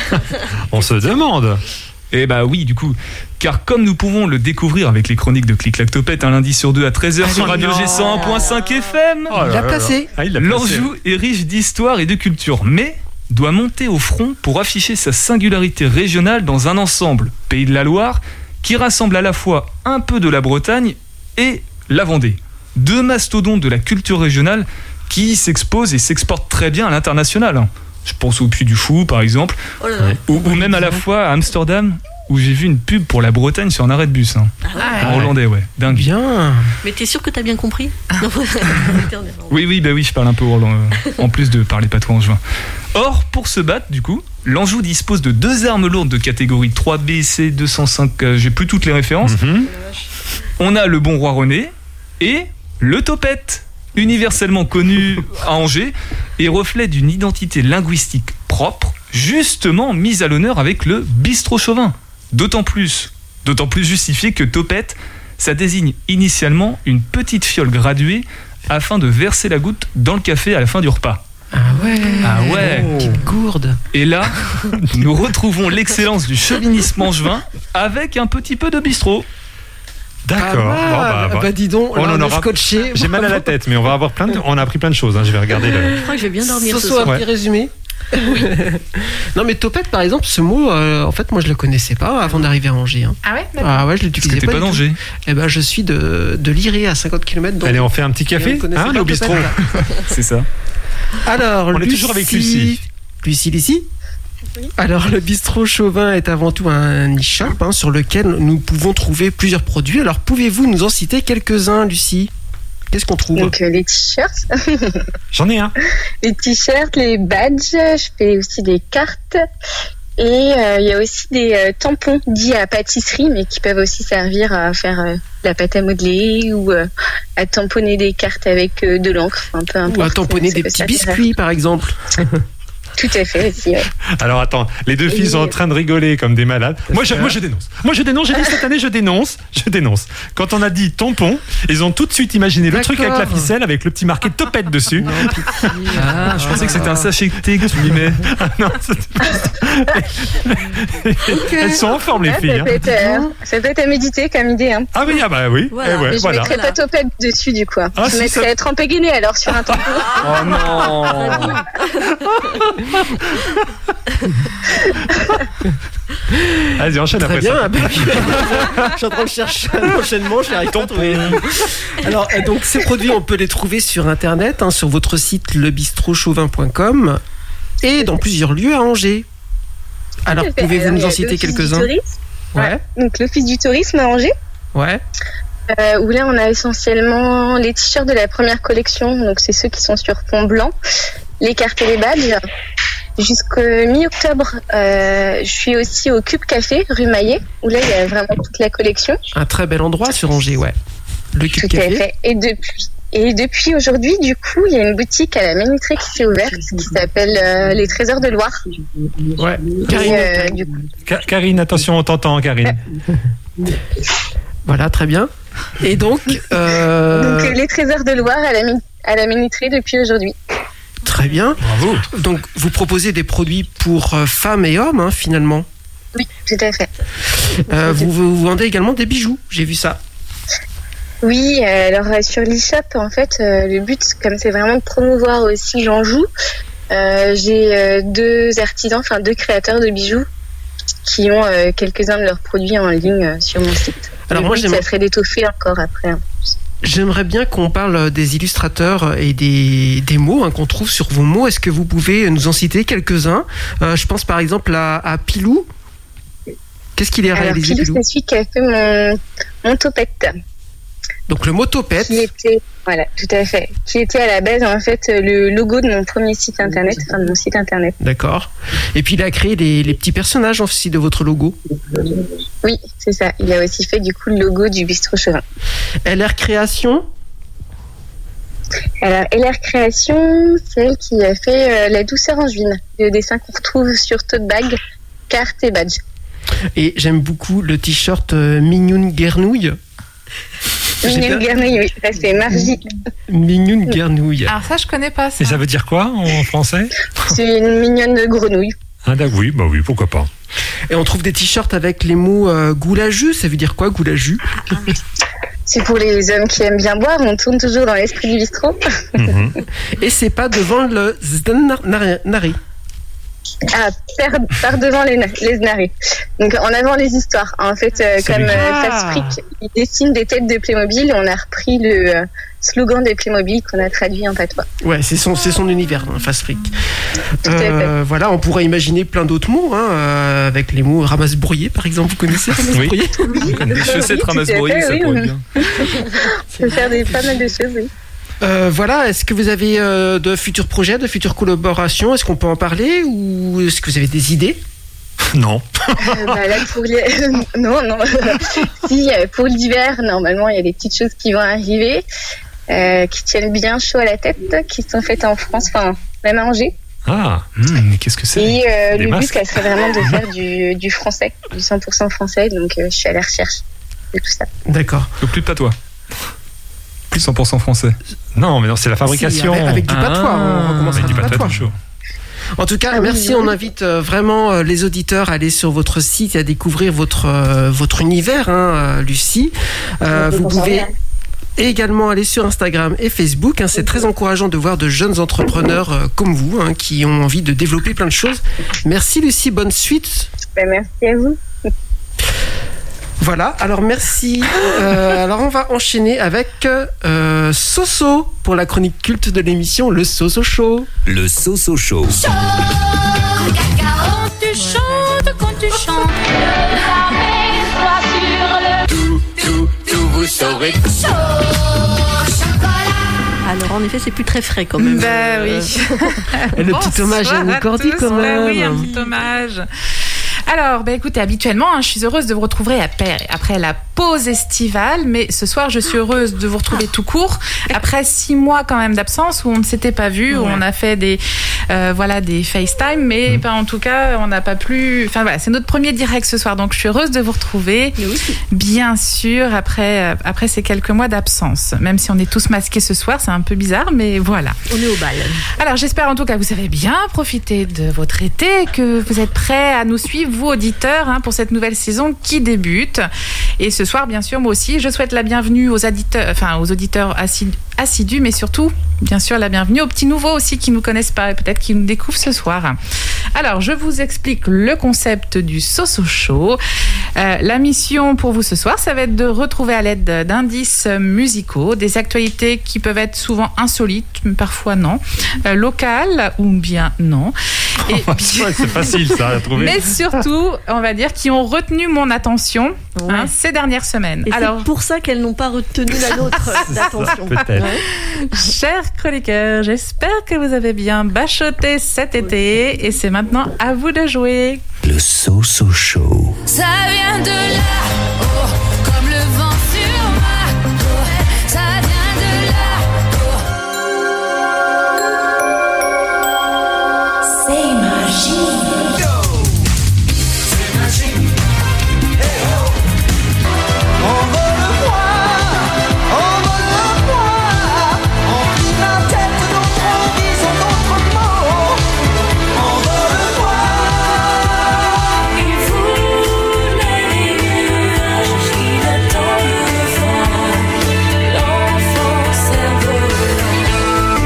On se demande. Eh bah oui, du coup, car comme nous pouvons le découvrir avec les chroniques de Clic-Clac-Topette un lundi sur deux à treize heures sur Radio G cent un point cinq F M, oh il l'a placé. Ah, l'Anjou est riche d'histoire et de culture, mais doit monter au front pour afficher sa singularité régionale dans un ensemble, Pays de la Loire, qui rassemble à la fois un peu de la Bretagne et la Vendée. Deux mastodontes de la culture régionale qui s'exposent et s'exportent très bien à l'international. Je pense au Puy du Fou, par exemple, Oh là là. ou, ou même à la fois à Amsterdam, où j'ai vu une pub pour la Bretagne sur un arrêt de bus. Hein. Ah ouais. En hollandais, ouais. Dingue. Bien. Mais t'es sûr que t'as bien compris? Non. Oui, oui, bah oui, je parle un peu hollandais, en plus de parler patois angevin. Or, pour se battre, du coup, l'Anjou dispose de deux armes lourdes de catégorie trois B, C, deux cent cinq, euh, j'ai plus toutes les références. Mm-hmm. On a le bon roi René et le topette, universellement connu à Angers, et reflet d'une identité linguistique propre, justement mise à l'honneur avec le bistrot Chauvin. D'autant plus, d'autant plus justifié que topette, ça désigne initialement une petite fiole graduée afin de verser la goutte dans le café à la fin du repas. Ah ouais. Ah ouais. Petite gourde. Et là, nous retrouvons l'excellence du chauvinisme angevin avec un petit peu de bistrot. D'accord. Ah, bon, bah, bah. bah dis donc, on, on en aura... scotché. J'ai mal à la tête, mais on va avoir plein de... On a appris plein de choses. Hein. Je vais regarder le... Je crois que je vais bien dormir ce soit soir. un petit résumé. Non mais topette par exemple, ce mot, euh, en fait moi je le connaissais pas avant d'arriver à Angers. Hein. Ah ouais? Ah ouais, je l'utilisais pas. Parce que t'es pas d'Angers. Eh ben je suis de, de Liré à cinquante kilomètres. Allez, on fait un petit café, hein, le bistrot. C'est ça. Alors, on Lucie, est toujours avec Lucie. Lucie, Lucie. Oui. Alors, le bistrot Chauvin est avant tout un e-shop hein, sur lequel nous pouvons trouver plusieurs produits. Alors, pouvez-vous nous en citer quelques-uns, Lucie? Qu'est-ce qu'on trouve? Donc, euh, les t-shirts. J'en ai un. Les t-shirts, les badges. Je fais aussi des cartes. Et euh, il y a aussi des euh, tampons dits à pâtisserie, mais qui peuvent aussi servir à faire euh, la pâte à modeler ou euh, à tamponner des cartes avec euh, de l'encre. Enfin, peu importe. Ou à tamponner des petits biscuits, par exemple. Tout à fait aussi, ouais. Alors attends, les deux filles sont en train de rigoler comme des malades. Moi je, moi je dénonce. Moi je dénonce, j'ai dit cette année je dénonce, je dénonce. Quand on a dit tampon, ils ont tout de suite imaginé le truc avec la ficelle avec le petit marqué topette dessus. Non, ah, je pensais que c'était un sachet de thé que tu lui mets. Ah non, okay. Elles sont en forme les ouais, filles. Ça peut, être, hein. euh, ça peut être à méditer comme idée. Hein. Ah oui, ah bah oui. Voilà. Eh ouais, Mais je voilà. mettrais pas topette dessus du coup. Ah, je si, mettrais ça... trempé gainé alors sur un tampon. Oh non. Vas-y, enchaîne Très après bien, ça. Bah, je suis en train de chercher un enchaînement, je n'arrive pas à trouver. Alors, donc, ces produits, on peut les trouver sur Internet, hein, sur votre site le bistrot chauvin point com et dans plusieurs lieux à Angers. Alors, pouvez-vous nous en citer quelques-uns? Ouais. Donc, l'Office du tourisme à Angers. Ouais. Euh, où là, on a essentiellement les t-shirts de la première collection. Donc, c'est ceux qui sont sur fond blanc. Les cartes et les badges. Jusqu'au mi-octobre, euh, je suis aussi au Cube Café, rue Maillet, où là, il y a vraiment toute la collection. Un très bel endroit sur Angers, ouais. Le Cube Tout à Café. fait. Et depuis, et depuis aujourd'hui, du coup, il y a une boutique à la Ménitrée qui s'est ouverte, qui s'appelle euh, Les Trésors de Loire. Ouais. Karine, Et, euh, du coup, Ka- Karine, attention, on t'entend, Karine. Voilà, très bien. Et donc, euh... donc euh, Les Trésors de Loire à la, Mi- à la Ménitrée depuis aujourd'hui. Très bien. Bravo. Donc, vous proposez des produits pour euh, femmes et hommes, hein, finalement. Oui, tout à fait. Euh, vous, vous vendez également des bijoux, j'ai vu ça. Oui, euh, alors euh, sur l'e-shop, en fait, euh, le but, comme c'est vraiment de promouvoir aussi J'Anjou, euh, j'ai euh, deux artisans, enfin deux créateurs de bijoux qui ont euh, quelques-uns de leurs produits en ligne euh, sur mon site. Alors le moi, but, j'aimerais- ça serait d'étoffer encore après. hein. J'aimerais bien qu'on parle des illustrateurs et des, des mots hein, qu'on trouve sur vos mots. Est-ce que vous pouvez nous en citer quelques-uns? euh, Je pense par exemple à, à Pilou. Qu'est-ce qu'il a Alors, réalisé, Pilou, Pilou? c'est celui qui a fait mon, mon topette. Donc le mot topette. Qui était, voilà, tout à fait. Qui était à la base, en fait, le logo de mon premier site internet, enfin de mon site internet. D'accord. Et puis il a créé les, les petits personnages aussi de votre logo. Oui, c'est ça. Il a aussi fait, du coup, le logo du Bistrot Chevin. L R Création. Alors, L R Création, c'est elle qui a fait euh, La douceur angevine, le dessin qu'on retrouve sur tote bag, carte et badge. Et j'aime beaucoup le t-shirt euh, Mignoune Guernouille. Mignonne Guernouille, oui, ça c'est Margie. Mignoune Guernouille. Alors ça, je connais pas ça. Et ça veut dire quoi en français? C'est une mignonne grenouille. Ah, d'accord, oui, bah oui, pourquoi pas. Et on trouve des t-shirts avec les mots euh, goulaju. Ça veut dire quoi, goulaju? C'est pour les hommes qui aiment bien boire, on tourne toujours dans l'esprit du bistrot. Et c'est pas devant le Znari. Ah, par, par devant les, les Znari. Donc en avant les histoires. En fait, euh, C'est comme lui. euh, Ah. Fast Freak, ils dessinent des têtes de Playmobil, on a repris le euh, slogan de Playmobil qu'on a traduit en patois. Ouais, c'est son, c'est son univers, hein, Fast Freak. Tout à Euh, voilà, on pourrait imaginer plein d'autres mots, hein, euh, avec les mots ramasse-brouillé, par exemple. Vous connaissez ramasse-brouillé? Comme des chaussettes tout à ramasse-brouillé, fait, ça oui, pourrait on- bien. On peut faire des, pas mal de choses, oui. Euh, voilà, est-ce que vous avez euh, de futurs projets, de futures collaborations? Est-ce qu'on peut en parler ou est-ce que vous avez des idées? Non. Euh, bah là, pour les... non, non. Si, euh, pour l'hiver, normalement, il y a des petites choses qui vont arriver, euh, qui tiennent bien chaud à la tête, qui sont faites en France, enfin, même à Angers. Ah, hum, mais qu'est-ce que c'est? Et euh, Des le but, masques ça serait vraiment de faire du, du français, du cent pour cent français, donc euh, je suis à la recherche de tout ça. D'accord. Donc plus de patois. Plus cent pour cent français. Non, mais non, c'est la fabrication. Si, avec, avec du patois, on recommence Avec avec du du patois, patois. tout chaud. En tout cas, Ah oui, merci. oui. On invite euh, vraiment euh, les auditeurs à aller sur votre site et à découvrir votre, euh, votre univers, hein, euh, Lucie. Euh, vous pouvez également aller sur Instagram et Facebook. Hein, c'est très encourageant de voir de jeunes entrepreneurs euh, comme vous hein, qui ont envie de développer plein de choses. Merci Lucie, bonne suite. Ben, merci à vous. Voilà, alors merci. Euh, alors on va enchaîner avec euh, Soso pour la chronique culte de l'émission, le Soso Show. Le Soso Show. Quand tu chantes, quand tu chantes, toi sur le tout, tout, tout, vous saurez. Chaud, chocolat. Alors en effet, c'est plus très frais quand même. Bah oui. Et le petit hommage à Bonsoir Nicordi tous. quand Bah même. oui, un petit hommage. Alors, bah écoutez, habituellement, hein, je suis heureuse de vous retrouver après, après la pause estivale, mais ce soir, je suis heureuse de vous retrouver tout court, après six mois quand même d'absence où on ne s'était pas vu, où Ouais. on a fait des, euh, voilà, des FaceTime, mais pas en tout cas, on n'a pas plus. Enfin voilà, c'est notre premier direct ce soir, donc je suis heureuse de vous retrouver. Bien sûr, après, euh, après ces quelques mois d'absence, même si on est tous masqués ce soir, c'est un peu bizarre, mais voilà. On est au bal. Alors j'espère en tout cas que vous avez bien profité de votre été, que vous êtes prêts à nous suivre, vous auditeurs, hein, pour cette nouvelle saison qui débute. Et ce soir, bien sûr, moi aussi, je souhaite la bienvenue aux auditeurs, enfin aux auditeurs assidus, assidus, mais surtout, bien sûr, la bienvenue aux petits nouveaux aussi qui nous connaissent pas et peut-être qui nous découvrent ce soir. Alors, je vous explique le concept du So-So Show. Euh, la mission pour vous ce soir, ça va être de retrouver à l'aide d'indices musicaux des actualités qui peuvent être souvent insolites, mais parfois non, euh, locales ou bien non. Et ouais, c'est facile ça à trouver. Mais surtout, on va dire, qui ont retenu mon attention Ouais. hein, ces dernières semaines. Et Alors, c'est pour ça qu'elles n'ont pas retenu la nôtre d'attention. Peut-être. chers chroniqueurs, j'espère que vous avez bien bachoté cet été et c'est maintenant à vous de jouer. Le So-So Show. Ça vient de là, oh, comme le vent sur ma peau. Ça vient de là, oh. C'est magique. C'est magique. Hey oh. On va le voir, on va le voir. On plie la tête d'autres disons d'autres mots. On va le voir. Il voulait les nuages, il attend le vent. L'enfant cerf-volant.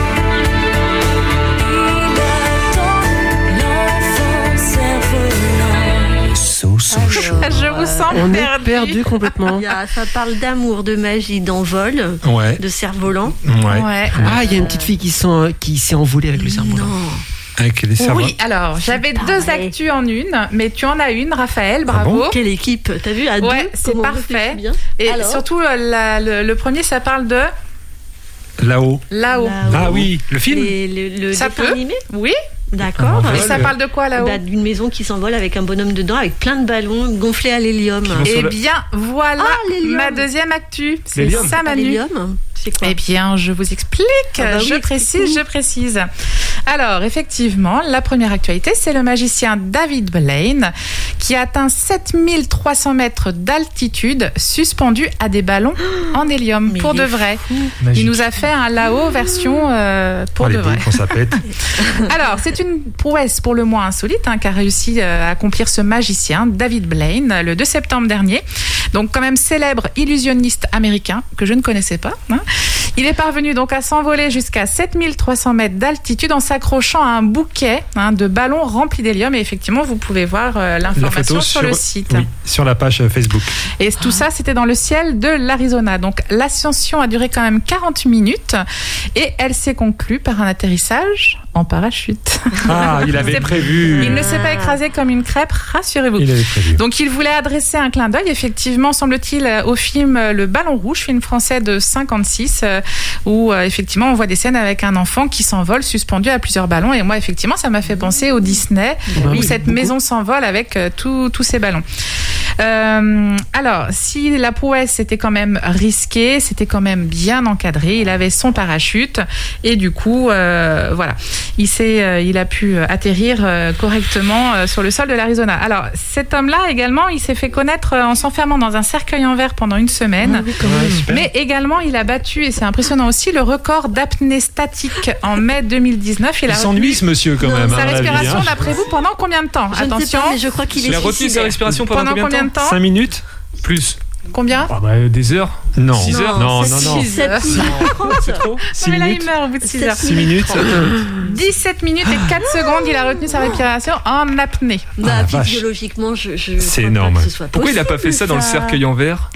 Il attend l'enfant cerf-volant. So-So Show. Je vous sens On est perdu. perdu complètement. Il y a- ça parle d'amour, de magie, d'envol, Ouais. de cerf-volant. Ouais. Ouais. Ah, il y a une petite fille qui, s'en- qui s'est envolée avec le cerf-volant. Non. Avec les cerveaux. Oui, alors j'avais C'est deux pareil. actus en une, mais tu en as une, Raphaël, bravo. bon Quelle équipe. T'as vu, à Ouais, deux, c'est comment on parfait. réfléchit bien. Et Alors surtout, euh, la- le, le premier, ça parle de Là-haut. là-haut. Là-haut. Ah oui, le film. Les- le, le Ça dessin peut. animé. Oui, D'accord. Ah, mais Ouais, ça le- parle de quoi là-haut Bah, d'une maison qui s'envole avec un bonhomme dedans, avec plein de ballons gonflés à l'hélium. vont Eh sur le- bien, voilà Ah, l'hélium. ma deuxième actu. C'est L'hélium. ça, À Manu. l'hélium, c'est quoi? Eh bien, je vous explique, Ah bah oui, je précise, explique-nous. je précise. Alors, effectivement, la première actualité, c'est le magicien David Blaine qui a atteint sept mille trois cents mètres d'altitude suspendu à des ballons en hélium, Mais pour il de est vrai. Magique. Il nous a fait un là-haut version euh, pour Oh, les de vrai. boules quand ça pète. Alors, c'est une prouesse pour le moins insolite hein, qu'a réussi euh, à accomplir ce magicien, David Blaine, le deux septembre dernier. Donc, quand même célèbre illusionniste américain que je ne connaissais pas. hein. Il est parvenu donc à s'envoler jusqu'à sept mille trois cents mètres d'altitude en s'accrochant à un bouquet hein, de ballons remplis d'hélium. Et effectivement, vous pouvez voir euh, La l'information photo sur, le site. Oui, sur la page euh, Facebook. Et tout ça, c'était dans le ciel de l'Arizona. Donc, l'ascension a duré quand même quarante minutes et elle s'est conclue par un atterrissage en parachute. Ah, il avait C'est- prévu. Il ne s'est pas écrasé comme une crêpe, rassurez-vous. Il avait prévu. Donc, il voulait adresser un clin d'œil, effectivement, semble-t-il, euh, au film euh, Le Ballon Rouge, film français de cinquante-six, euh, où, euh, effectivement, on voit des scènes avec un enfant qui s'envole suspendu à plusieurs ballons. Et moi, effectivement, ça m'a fait penser au Disney, où oui, cette beaucoup. maison s'envole avec euh, tous tous ces ballons. Euh, alors, si la prouesse était quand même risquée, c'était quand même bien encadré. Il avait son parachute et du coup, euh, voilà, il s'est, euh, il a pu atterrir euh, correctement euh, sur le sol de l'Arizona. Alors, cet homme-là également, il s'est fait connaître euh, en s'enfermant dans un cercueil en verre pendant une semaine. Ouais, super. Mais également, il a battu, et c'est impressionnant aussi, le record d'apnée statique en mai deux mille dix-neuf. Il a s'ennuie ce monsieur quand même. sa à mon avis, respiration, hein. d'après vous, pendant combien de temps? Je ne sais Attention. pas, mais je crois qu'il Il est a retenu sa suicidaire. respiration pendant, Pendant combien de temps? Cinq minutes. Plus. Combien? Ah bah, des heures. Non. Six heures. Non, c'est non, non. six heures. C'est trop. Six Mais là, il minutes. meurt au bout de six heures. Six minutes. dix-sept minutes et quatre secondes, il a retenu sa respiration en apnée. Bah, Ah, la vache. physiologiquement, je, je C'est crois pas énorme. que ce soit Pourquoi il n'a pas fait ça dans le possible, cercueil en verre?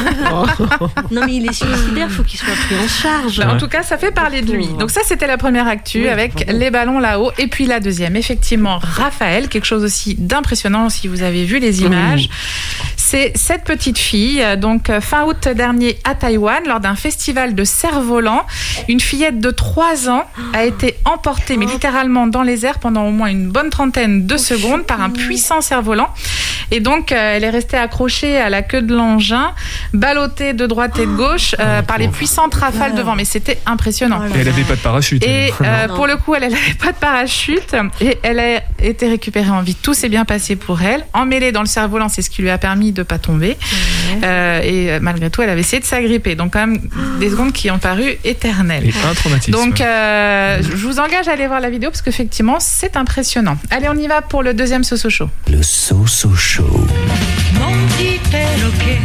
Non, mais il est suicidaire, faut qu'il soit pris en charge. Bah, en tout cas, ça fait parler de lui. Donc ça, c'était la première actu Oui, avec bravo. les ballons là-haut. Et puis la deuxième, effectivement, Raphaël, quelque chose aussi d'impressionnant si vous avez vu les images. C'est cette petite fille, euh, donc euh, fin août dernier à Taïwan, lors d'un festival de cerfs-volants. Une fillette de trois ans a été emportée, mais littéralement dans les airs pendant au moins une bonne trentaine de secondes par un puissant cerf-volant. Et donc, euh, elle est restée accrochée à la queue de l'engin, ballottée de droite et de gauche euh, par les puissantes rafales de vent. Mais c'était impressionnant. Oh là Et elle là. avait pas de parachute. Et euh, Non. pour le coup, elle n'avait pas de parachute et elle a été récupérée en vie. Tout s'est bien passé pour elle. Emmêlée dans le cerf-volant, c'est ce qui lui a permis de pas tomber. Euh, et euh, malgré tout, elle avait essayé de s'agripper. Donc quand même des secondes qui ont paru éternelles. Et un traumatisme. Donc euh, je vous engage à aller voir la vidéo parce qu'effectivement, c'est impressionnant. Allez, on y va pour le deuxième So-So Show. Le So-So Show. Mon petit perroquet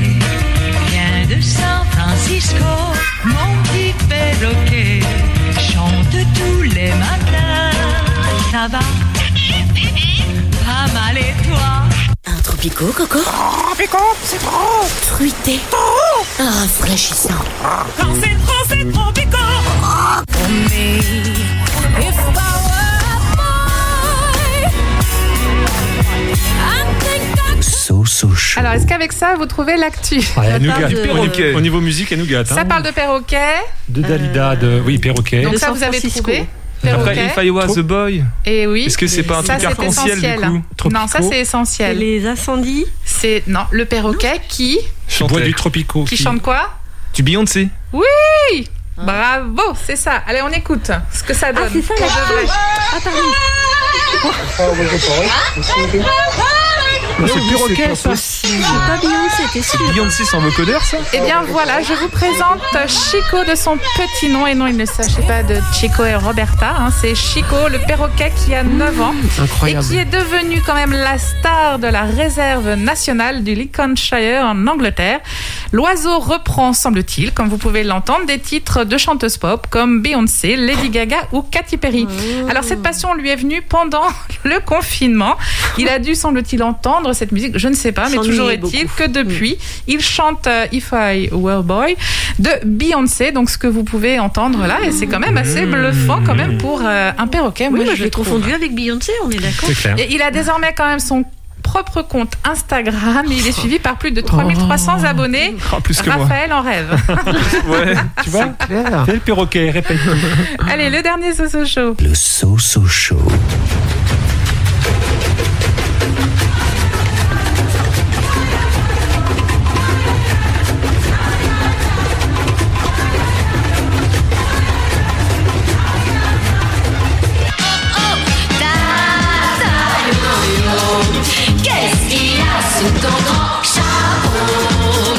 vient de San Francisco. Mon petit perroquet chante tous les matins. Ça va, pas mal et toi? Un tropico, Coco? Tropico, c'est trop. Fruité. Trop. Rafraîchissant. Quand c'est trop, c'est tropico. For me, if I were a boy, I think I So, so show. Alors, est-ce qu'avec ça, vous trouvez l'actu? Ouais, elle nous gâte. de- Au- Au niveau musique, elle nous gâte. Ça hein. parle de perroquet. De Dalida, de oui, perroquet. Donc ça, vous avez trouvé. Après, Perroquet. If I Was a Boy. Et oui. Est-ce que c'est pas un Ça, truc c'est arc-en-ciel essentiel. du coup? Non, ça c'est essentiel. C'est les incendies. C'est non, le perroquet qui Bois du tropico. qui chante quoi? Du Beyoncé. Oui. Bravo, c'est ça. Allez, on écoute ce que ça donne. Ah, c'est ça, Pour la de vrai. Ah, pardon. C'est perroquet, ça. C'est pas Beyoncé, t'es sûr? Beyoncé sans vocodeur, ça? Eh bien voilà, je vous présente Chico de son petit nom. Et non, il ne s'agit pas de Chico et Roberta. Hein, c'est Chico, le perroquet qui a neuf ans. Incroyable. Et qui est devenu quand même la star de la réserve nationale du Lincolnshire en Angleterre. L'oiseau reprend, semble-t-il, comme vous pouvez l'entendre, des titres de chanteuses pop comme Beyoncé, Lady Gaga ou Katy Perry. Alors cette passion lui est venue pendant le confinement. Il a dû, semble-t-il, entendre cette musique, je ne sais pas, mais S'ennuyer toujours est-il beaucoup. que depuis, il chante euh, If I Were a Boy de Beyoncé, donc ce que vous pouvez entendre là, et c'est quand même assez bluffant quand même pour euh, un perroquet. Oui, moi, moi je je l'ai trouve. confondu avec Beyoncé, on est d'accord? C'est clair. Et il a désormais quand même son propre compte Instagram et il est suivi par plus de trois mille trois cents abonnés. Oh, plus que moi. Raphaël en rêve. Ouais. Tu vois? Claire. C'est le perroquet, répète. Allez, le dernier Soso Show. Le So, so show. Qu'est-ce qu'il y a sous ton grand chapeau?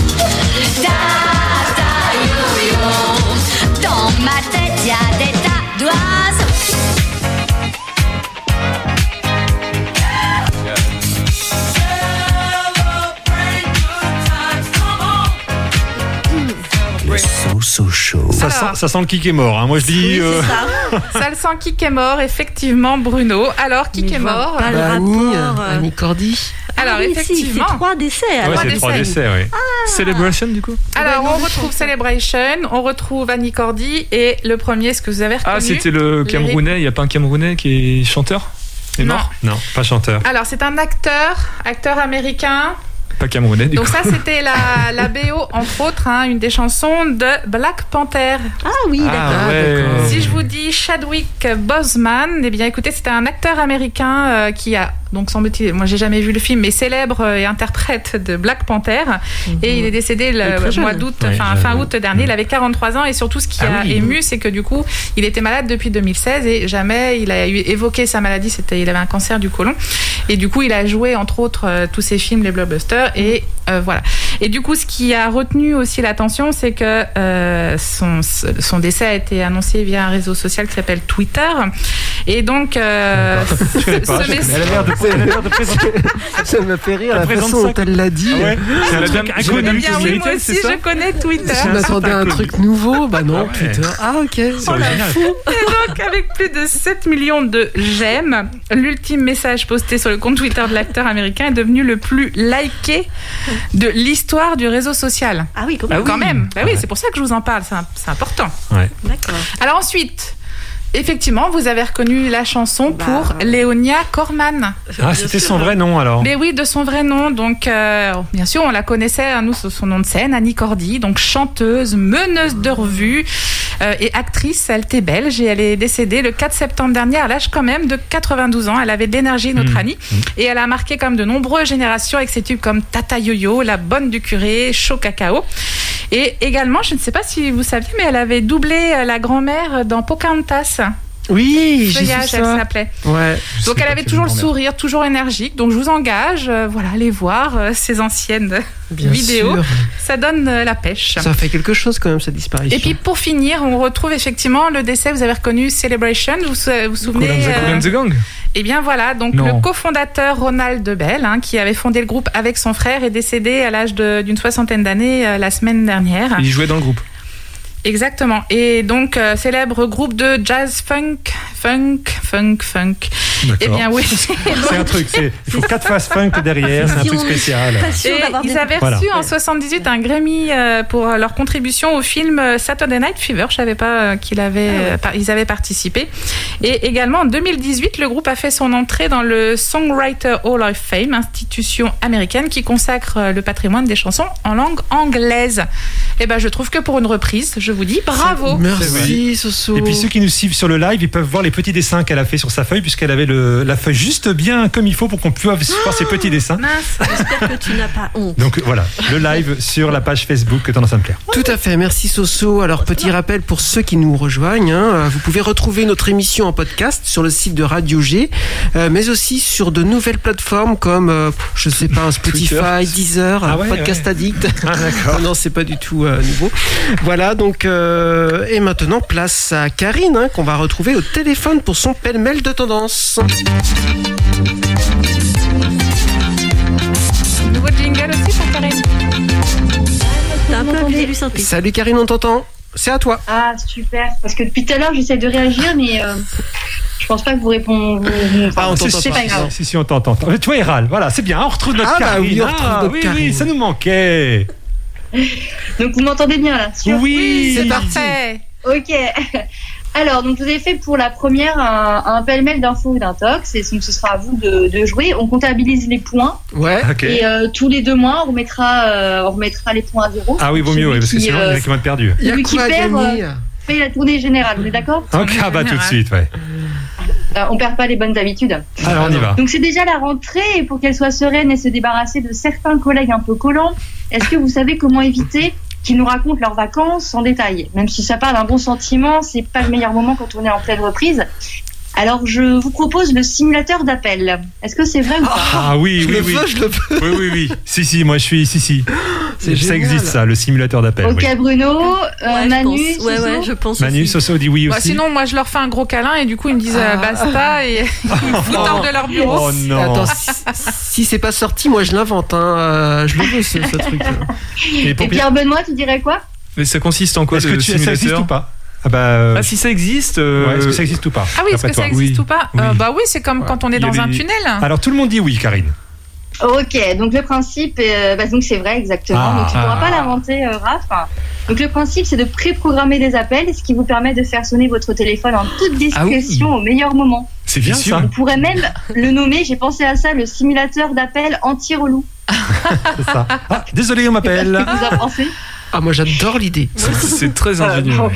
Tata yo-yo, dans ma tête y a des tas d'oiseaux. Le So, so show. Ça, Alors. sent, ça sent le kick est mort. Hein. Moi, je dis. Oui, euh, c'est ça. Ça le sent qui est mort, effectivement, Bruno. Alors, qui Mais est je vois mort pas le Bah, Annie, rapport, euh. Annie Cordy. Alors, Ah oui, si, effectivement. c'est trois décès. Ouais, alors. c'est trois décès, oui. Celebration, du coup? Alors, Ouais, non, on retrouve Celebration, on retrouve Annie Cordy et le premier, est-ce que vous avez reconnu? Ah, c'était le Camerounais. Il n'y a pas un Camerounais qui est chanteur? Il est Non. mort? Non, pas chanteur. Alors, c'est un acteur, acteur américain. Pas Camerounais, du Donc coup. ça, c'était la, la B O, entre autres, hein, une des chansons de Black Panther. Ah oui, Ah, d'accord. ouais. d'accord. Si je vous dis Chadwick Boseman, eh bien écoutez, c'était un acteur américain euh, qui a, donc semble-t-il, moi j'ai jamais vu le film, mais célèbre et interprète de Black Panther. Et il est décédé Il est très le jeune. mois d'août, Ouais, enfin jeune. fin août dernier, il avait quarante-trois ans. Et surtout, ce qui Ah a oui. ému, c'est que du coup, il était malade depuis deux mille seize et jamais il a eu évoqué sa maladie. C'était, il avait un cancer du côlon. Et du coup, il a joué entre autres euh, tous ses films, les blockbusters. Et euh, voilà. Et du coup, ce qui a retenu aussi l'attention, c'est que euh, son, son décès a été annoncé via un réseau social qui s'appelle Twitter. Et donc, euh, Je connais pas. ce je connais. message- Elle a l'air de, elle a l'air de présenter. Ça m'a fait rire Elle la présente façon ça dont elle l'a dit. Ah ouais. C'est un la truc dame- Eh inconnu. bien oui, moi c'est aussi, ça je connais Twitter. Je m'attendais à un truc nouveau. Bah non, Ah ouais. Twitter. Ah ok. C'est original. Et donc, avec plus de sept millions de j'aime, l'ultime message posté sur le compte Twitter de l'acteur américain est devenu le plus liké de l'histoire du réseau social. Ah oui, quand Bah, même. quand même. Bah oui, Ouais. c'est pour ça que je vous en parle, c'est un- c'est important. Ouais. D'accord. Alors ensuite, effectivement, vous avez reconnu la chanson Bah, pour Léonia Corman. Ah, c'était son vrai nom alors. Mais oui, de son vrai nom. Donc, euh, bien sûr, on la connaissait, hein, nous, sous son nom de scène, Annie Cordy, donc chanteuse, meneuse de revue euh, et actrice. Elle était belge et elle est décédée le quatre septembre dernier à l'âge quand même de quatre-vingt-douze ans. Elle avait de l'énergie, notre Mmh. Annie. Et elle a marqué comme de nombreuses générations avec ses tubes comme Tata Yo-Yo, La Bonne du Curé, Chaud Cacao. Et également, je ne sais pas si vous saviez, mais elle avait doublé euh, la grand-mère dans Pocahontas. Oui, j'ai Feuillage, su elle ça. s'appelait. Ouais. Je Donc sais elle pas avait quelle toujours le grand-mère. sourire, toujours énergique. Donc je vous engage, euh, voilà, allez voir euh, ces anciennes Bien vidéos. sûr. Ça donne euh, la pêche. Ça fait quelque chose quand même cette disparition. Et puis pour finir, on retrouve effectivement le décès. Vous avez reconnu Celebration. Vous sou- vous vous souvenez Kool and the- euh, Kool and the Gang? Eh bien voilà, donc Non. le cofondateur Ronald Bell, hein, qui avait fondé le groupe avec son frère, est décédé à l'âge de- d'une soixantaine d'années euh, la semaine dernière. Il jouait dans le groupe. Exactement. Et donc, euh, célèbre groupe de jazz funk, funk, funk, funk. D'accord. Eh bien oui. C'est un truc, c'est, il faut quatre phases funk derrière, c'est un truc spécial. Et ils avaient Voilà. reçu en soixante-dix-huit un Grammy euh, pour leur contribution au film euh, Saturday Night Fever. Je savais pas euh, qu'ils avaient, euh, par- ils avaient participé. Et également en deux mille dix-huit, le groupe a fait son entrée dans le Songwriter Hall of Fame, institution américaine qui consacre euh, le patrimoine des chansons en langue anglaise. Et ben, je trouve que pour une reprise, je vous dis bravo. Merci, Soso. Et puis ceux qui nous suivent sur le live, ils peuvent voir les petits dessins qu'elle a fait sur sa feuille, puisqu'elle avait le, la feuille juste bien comme il faut pour qu'on puisse voir ses petits dessins. J'espère que tu n'as pas honte. Donc voilà, le live sur la page Facebook Tendance à me plaire. Tout à fait, merci Soso. Alors petit rappel pour ceux qui nous rejoignent, hein, vous pouvez retrouver notre émission en podcast sur le site de Radio G, euh, mais aussi sur de nouvelles plateformes comme, euh, je sais pas, Spotify, Deezer, Ah ouais, Podcast ouais. Addict. Ah, d'accord. non, c'est pas du tout euh, nouveau. Voilà, donc euh, et maintenant place à Karine, hein, qu'on va retrouver au téléphone pour son pêle-mêle de tendance. Nouveau jingle aussi pour Karine. T'as un peu abusé du synthé. Salut Karine, on t'entend. C'est à toi. Ah, super. Parce que depuis tout à l'heure, j'essaie de réagir, mais euh, je pense pas que vous répondez. Ah, on t'entend c'est pas. pas grave. Si, si, on t'entend. Tu vois, Héral, voilà, c'est bien, on retrouve notre Ah, bah Karine. oui, on retrouve Ah, notre oui, Karine. oui, ça nous manquait. Donc, vous m'entendez bien là, sûr? Oui, C'est parfait. Ok. Alors, donc, je vous avez fait pour la première un, un pêle-mêle d'infos et d'intox. Et donc, ce sera à vous de, de jouer. On comptabilise les points. Ouais. Ok. Et euh, tous les deux mois, on remettra, euh, on remettra les points à zéro. Ah oui, vaut mieux, Celui oui, parce que qui, sinon, il y en euh, a qui vont être perdus. Il y a celui qui quoi à perd, gagner euh, fait la tournée générale. On est d'accord? Ok, ah bah tout de suite, ouais. Euh, On perd pas les bonnes habitudes. Alors on y va. Donc c'est déjà la rentrée et pour qu'elle soit sereine et se débarrasser de certains collègues un peu collants, est-ce que vous savez comment éviter qu'ils nous racontent leurs vacances en détail? Même si ça part d'un bon sentiment, c'est pas le meilleur moment quand on est en pleine reprise. Alors je vous propose le simulateur d'appel. Est-ce que c'est vrai ou pas? Ah oui, Je oui, le oui. veux, je le veux. Oui, oui, oui. Si, si, moi je suis, si, si. C'est ça génial. existe ça, le simulateur d'appel. Ok oui. Bruno, euh, Ouais, je Manu, pense. Ouais, Soso ouais, je pense Manu, aussi. Soso dit oui Bah, aussi. sinon, moi, je leur fais un gros câlin et du coup, ils me disent euh, basta et ils me foutent hors de leur bureau. Oh non. Attends, si, si c'est pas sorti, moi je l'invente. Hein. Euh, je le veux ce, ce truc. Et Et pour Pierre Benoît, tu dirais quoi? Mais ça consiste en quoi Est-ce que le tu, ça existe simulateur ou pas? Ah bah. euh, Ah, si ça existe. euh, ouais, est-ce que ça existe ou pas? Ah oui, est-ce D'après que ça toi. existe Oui. ou pas? Oui. Euh, Bah oui, c'est comme quand on est Il y dans a un des- tunnel. Alors tout le monde dit oui, Karine. Ok, donc le principe, euh, bah, donc c'est vrai exactement. Ah. donc tu ne pourras Ah. pas l'inventer, euh, Raph. Donc le principe, c'est de préprogrammer des appels, ce qui vous permet de faire sonner votre téléphone en toute discrétion Ah oui. au meilleur moment. C'est bien sûr. ça. On pourrait même le nommer, j'ai pensé à ça, le simulateur d'appel anti-relou. C'est ça. Ah, désolé, on m'appelle. Qu'est-ce que vous en pensez? Ah, moi j'adore l'idée. C'est- C'est très Euh, ingénieux. bon.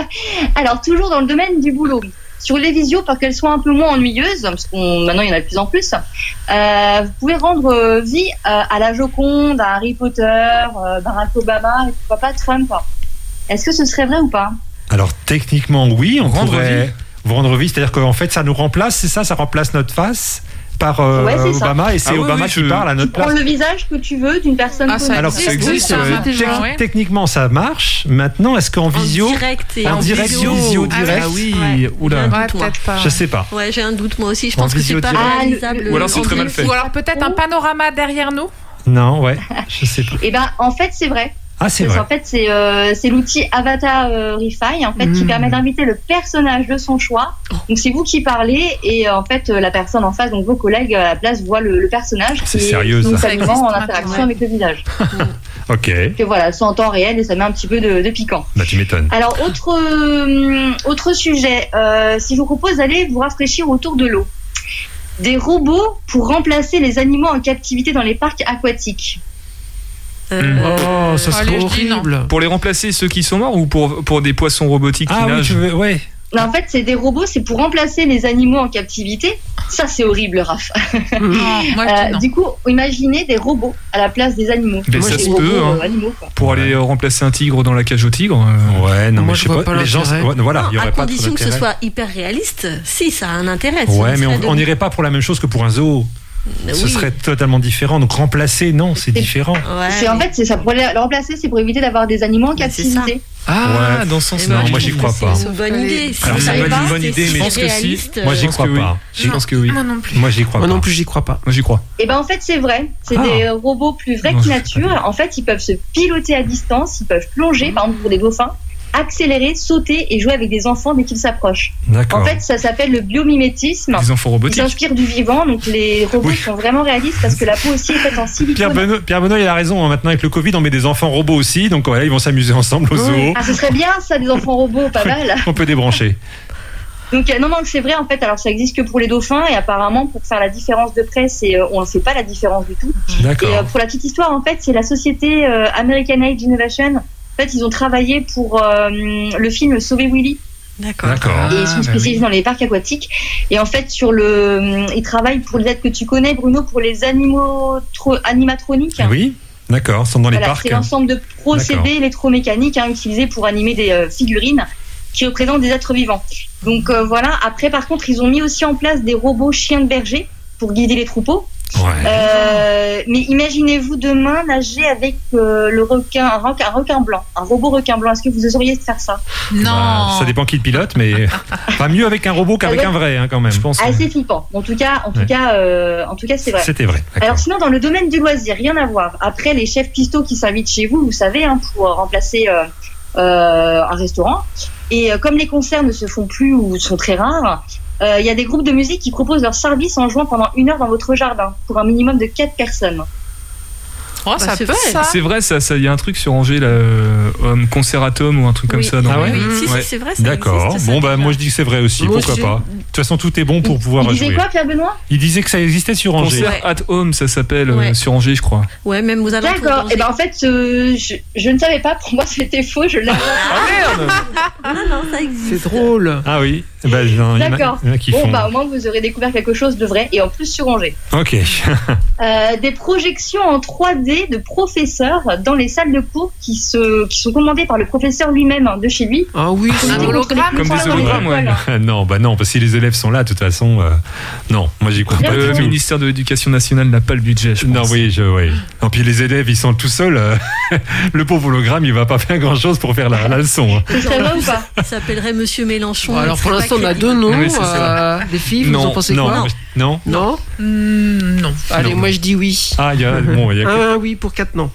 Alors toujours dans le domaine du boulot. Sur les visios, pour qu'elles soient un peu moins ennuyeuses, parce qu'on maintenant il y en a de plus en plus, euh, vous pouvez rendre euh, vie euh, à la Joconde, à Harry Potter, euh, Barack Obama et pourquoi pas Trump. Est-ce que ce serait vrai ou pas? Alors techniquement oui, on Rendre pourrait vie. vous rendre vie, c'est-à-dire qu'en fait ça nous remplace, c'est ça, ça remplace notre face par euh, Ouais, c'est ça. Obama et c'est Ah oui, Obama oui, qui je- parle à notre Prends place. le visage que tu veux d'une personne Ah, ça connue. Alors ça existe, ça ouais. existe déjà, Techni- ouais. Techniquement ça marche. Maintenant est-ce qu'en En visio, direct et en en direct, visio. visio Ah direct, Ah oui, Ouais. oula. Ouais. Ouais, doute, moi. peut-être pas. je sais pas. Ouais, j'ai un doute moi aussi. Je En pense que c'est visio pas direct. réalisable. Ou alors c'est en très mal direct. fait. Ou alors peut-être un panorama derrière nous. Non, ouais, je sais pas. Et ben en fait c'est vrai. Ah c'est Parce vrai. qu'en fait c'est euh, c'est l'outil Avatar euh, Refi en fait qui Mmh. permet d'inviter le personnage de son choix. Donc c'est vous qui parlez et euh, en fait euh, la personne en face, donc vos collègues à la place voient le, le personnage. C'est qui est sérieux, ça. simultanément Ça existe en maintenant, interaction ouais. avec le visage. Ok, Que voilà, soit en temps réel et ça met un petit peu de, de piquant. bah tu m'étonnes. Alors, autre, euh, autre sujet, euh, si je vous propose d'aller vous rafraîchir autour de l'eau. Des robots pour remplacer les animaux en captivité dans les parcs aquatiques. Euh, Oh, ça serait Allez, je dis non. horrible. Pour les remplacer ceux qui sont morts ou pour, pour des poissons robotiques qui Ah oui, nagent? tu veux, ouais. Non, en fait, c'est des robots, c'est pour remplacer les animaux en captivité. Ça, c'est horrible, Raph. Non, moi je Euh, dis non. du coup, imaginez des robots à la place des animaux. Mais Moi, ça des se robots, peut, hein. euh, animaux, quoi. Pour aller euh, remplacer un tigre dans la cage au tigre. euh, Ouais, non Moi, mais je je sais vois pas, pas les gens, l'intérêt. ouais, voilà, il y à aurait pas trop condition que ce d'intérêt. soit hyper réaliste, si ça a un intérêt. Ouais, mais on on on n'irait pas pour la même chose que pour un zoo. Ce oui. serait totalement différent. Donc remplacer, non, c'est différent. Ouais, C'est en fait, c'est ça pour les- le remplacer, c'est pour éviter d'avoir des animaux en Mais c'est ça. captivité. Ah, Ouais. dans ce Et sens-là. Non, moi, je j'y trouve crois que pas. C'est une bonne idée. Si Alors, vous c'est savez pas une pas, bonne c'est- idée, mais c'est je pense que si. réaliste, Moi, j'y Je pense crois que oui. pas. Je pense que oui. Moi non plus. Moi, j'y crois Moi pas. non plus, j'y crois pas. Moi j'y crois. Et ben en fait c'est vrai, c'est Ah. des robots plus vrais Non, que je- nature. En fait ils peuvent se piloter à distance, ils peuvent plonger, par exemple pour des dauphins, accélérer, sauter et jouer avec des enfants dès qu'ils s'approchent. D'accord. En fait, ça s'appelle le biomimétisme. Des enfants robotiques. Ils s'inspirent du vivant, donc les robots Oui. sont vraiment réalistes parce que la peau aussi est faite en silicone. Pierre Benoît, Pierre Benoît, il a raison. hein. Maintenant, avec le Covid, on met des enfants robots aussi. Donc voilà, ils vont s'amuser ensemble au zoo. Ah, ce serait bien ça, des enfants robots, pas mal. On peut débrancher. Donc euh, non, non, c'est vrai en fait. Alors ça existe que pour les dauphins et apparemment pour faire la différence de près, c'est euh, on ne fait pas la différence du tout. D'accord. Et euh, pour la petite histoire, en fait, c'est la société euh, American Age Innovation. En fait, ils ont travaillé pour euh, le film Sauver Willy. D'accord. D'accord. Et ils sont spécialisés dans les parcs aquatiques. Et en fait, sur le, ils travaillent pour les aides que tu connais, Bruno, pour les animaux tro- animatroniques. Oui, d'accord. Ils sont dans les Voilà, parcs. c'est l'ensemble de procédés D'accord. électromécaniques hein, utilisés pour animer des euh, figurines qui représentent des êtres vivants. Donc euh, voilà. Après, par contre, ils ont mis aussi en place des robots chiens de berger pour guider les troupeaux. Ouais. Euh, mais imaginez-vous demain nager avec euh, le requin, un requin, un requin blanc, un robot requin blanc. Est-ce que vous oseriez faire ça? Bah, ça dépend qui le pilote, mais pas mieux avec un robot qu'avec Ah ouais. un vrai, hein, quand même. Je pense. Assez flippant. En tout cas, en tout Ouais. cas, euh, en tout cas, c'est vrai. C'était vrai. D'accord. Alors sinon, dans le domaine du loisir, rien à voir. Après, les chefs pistos qui s'invitent chez vous, vous savez, hein, pour remplacer euh, euh, un restaurant. Et euh, comme les concerts ne se font plus ou sont très rares, euh, il y a des groupes de musique qui proposent leur service en jouant pendant une heure dans votre jardin pour un minimum de quatre personnes. Oh, ça c'est peut, vrai. ça. C'est vrai, ça, ça, il y a un truc sur Angers, là, euh, um, Conceratum ou un truc comme Oui. ça. Dans Ah ouais le- Oui, si, si, Ouais. c'est vrai. ça D'accord. existe, ça, Bon, bah, déjà. moi, je dis que c'est vrai aussi. Moi Pourquoi aussi. pas? De toute façon, tout est bon pour pouvoir Il disait jouer. quoi, Pierre Benoît? Il disait que ça existait sur Angers. Concert at home, ça s'appelle euh, Ouais. sur Angers, je crois. Ouais, même aux alentours. D'accord. d'Angers. Et ben en fait, euh, je, je ne savais pas. Pour moi, c'était faux. Je l'ai. Ah merde. Non, non, ça existe. C'est drôle. Ah oui. Eh ben, il y en a- D'accord. il y en a qui Bon, font. bah au moins vous aurez découvert quelque chose de vrai et en plus sur Angers. Ok. Euh, des projections en trois D de professeurs dans les salles de cours qui, se, qui sont commandées par le professeur lui-même hein, de chez lui. Ah oui, Pour lutter contre les Comme des professeurs hologrammes, dans ouais. l'école. non, bah non, parce que si les élèves sont là, de toute façon, euh, non, moi j'y crois pas Le du tout. ministère de l'Éducation nationale n'a pas le budget, je Non, pense. oui, je, oui. Et puis les élèves, ils sont tout seuls. euh, le pauvre hologramme, il va pas faire grand-chose pour faire la, la leçon. hein. Ce serait vrai ou pas? Il s'appellerait Monsieur Mélenchon. Bon, alors il pour serait l'instant, on pas a deux crédible. noms. Oui, c'est ça. euh, les filles, vous non, en pensez non, quoi? moi, je- non. Non. Hmm, non. Allez, Non. moi je dis oui. Ah, il y a, bon, il y a que- Un oui pour quatre non.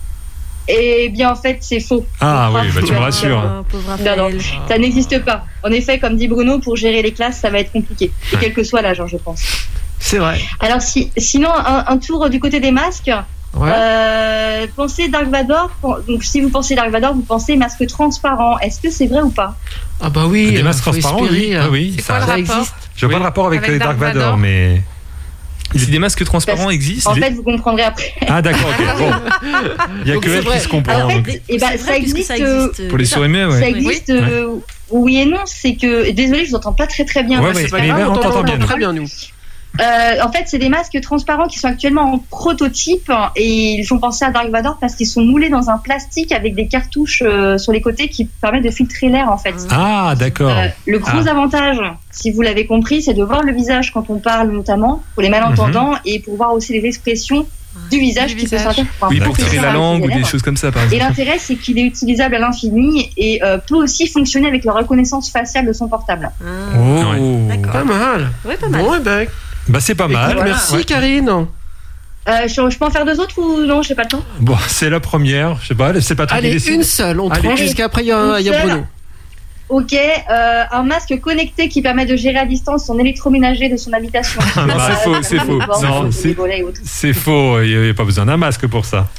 Eh bien en fait c'est faux. Ah Je oui, crois bah que tu me c'est- rassures. hein. Oh, pauvre Non, non, Raphaël. ça n'existe pas. En effet, comme dit Bruno, pour gérer les classes, ça va être compliqué. Et Ouais. quel que soit l'âge, hein, je pense. C'est vrai. Alors si, sinon, un, un tour du côté des masques. Ouais. Euh, pensez Dark Vador. Donc si vous pensez Dark Vador, vous pensez masque transparent. Est-ce que c'est vrai ou pas? Ah bah oui. Des euh, masques faut transparents, espérer, oui. euh, Ah oui, C'est ça, quoi le ça rapport existe. je vois pas le rapport avec, Avec les Dark Dark Vador, Vador mais. Si des masques transparents existent, En fait, vous comprendrez après. Ah d'accord, ok. Bon. Il y a Donc, que c'est elle vrai. qui se comprend. Alors, en donc. fait, eh ben, C'est ça vrai, puisque existe. ça euh, existe. pour les surhumains, Ça ouais. existe. euh, oui et non, c'est que. Désolé, je vous entends pas très très bien. Ouais, Moi, ouais, c'est pas mais grave, on on t'entend t'entend bien, nous. Très bien, nous. Euh, en fait, c'est des masques transparents qui sont actuellement en prototype et ils font penser à Dark Vador parce qu'ils sont moulés dans un plastique avec des cartouches euh, sur les côtés qui permettent de filtrer l'air en fait. Ah d'accord. Euh, le gros Ah. avantage, si vous l'avez compris, c'est de voir le visage quand on parle notamment pour les malentendants et pour voir aussi les expressions du visage Du qui peut visage. servir pour un Oui, pour professeur tirer la avec langue des ou des élèves. choses comme ça, par Et exemple. l'intérêt, c'est qu'il est utilisable à l'infini et euh, peut aussi fonctionner avec la reconnaissance faciale de son portable. Oh. D'accord. Pas mal. Ouais, pas mal. Bon, eh ben, Bah c'est pas mal. écoute, merci Ouais. Karine. Euh, je, je peux en faire deux autres ou non? J'ai pas le temps. Bon, c'est la première. Je sais pas, c'est pas toi qui Allez, décide. une seule. On Allez. tranche jusqu'après, il y a, Une il y a seule. Bruno. Ok, euh, un masque connecté qui permet de gérer à distance son électroménager de son habitation. Ah, bah, c'est faux, c'est faux. Non, Non, c'est- volets et autres. C'est faux, il n'y a pas besoin d'un masque pour ça.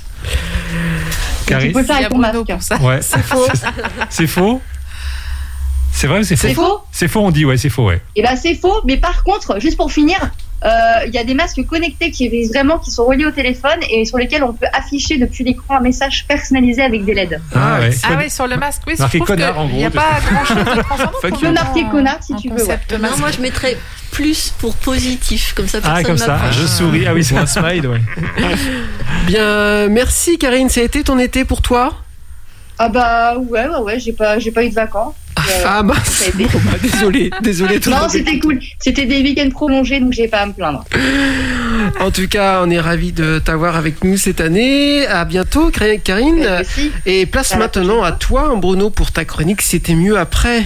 Tu Caris peux le faire Il y a avec ton Bruno masque. pour ça. Ouais. C'est faux. C'est faux C'est vrai ou c'est faux C'est faux. C'est faux, on dit, ouais, c'est faux, ouais. Et ben c'est faux, mais par contre, juste pour finir, euh, il y a des masques connectés qui visent vraiment, qui sont reliés au téléphone et sur lesquels on peut afficher depuis l'écran un message personnalisé avec des L E D. Ah, ouais. Ah oui, sur le masque, oui, je Marqué trouve connard, en qu'il n'y a gros, pas grand chose de transcendant. Fuck Tu peux marquer connard si tu veux. Ouais. Concept Non, masque. moi je mettrais plus pour positif, comme ça Ah, personne comme ça, m'approche. je souris. Ah oui, c'est Ou un smile, ouais. Bien, merci Karine. Ça a été ton été pour toi? Ah bah ouais, ouais, ouais, j'ai pas, j'ai pas eu de vacances. Euh, Ah ça mince. a été- Bon, bah, désolé, désolé. tout le Non, monde. c'était cool. C'était des week-ends prolongés, donc j'ai pas à me plaindre. En tout cas, on est ravis de t'avoir avec nous cette année. À bientôt, Karine. Merci. Et place À la maintenant à toi, Bruno, pour ta chronique. C'était mieux après.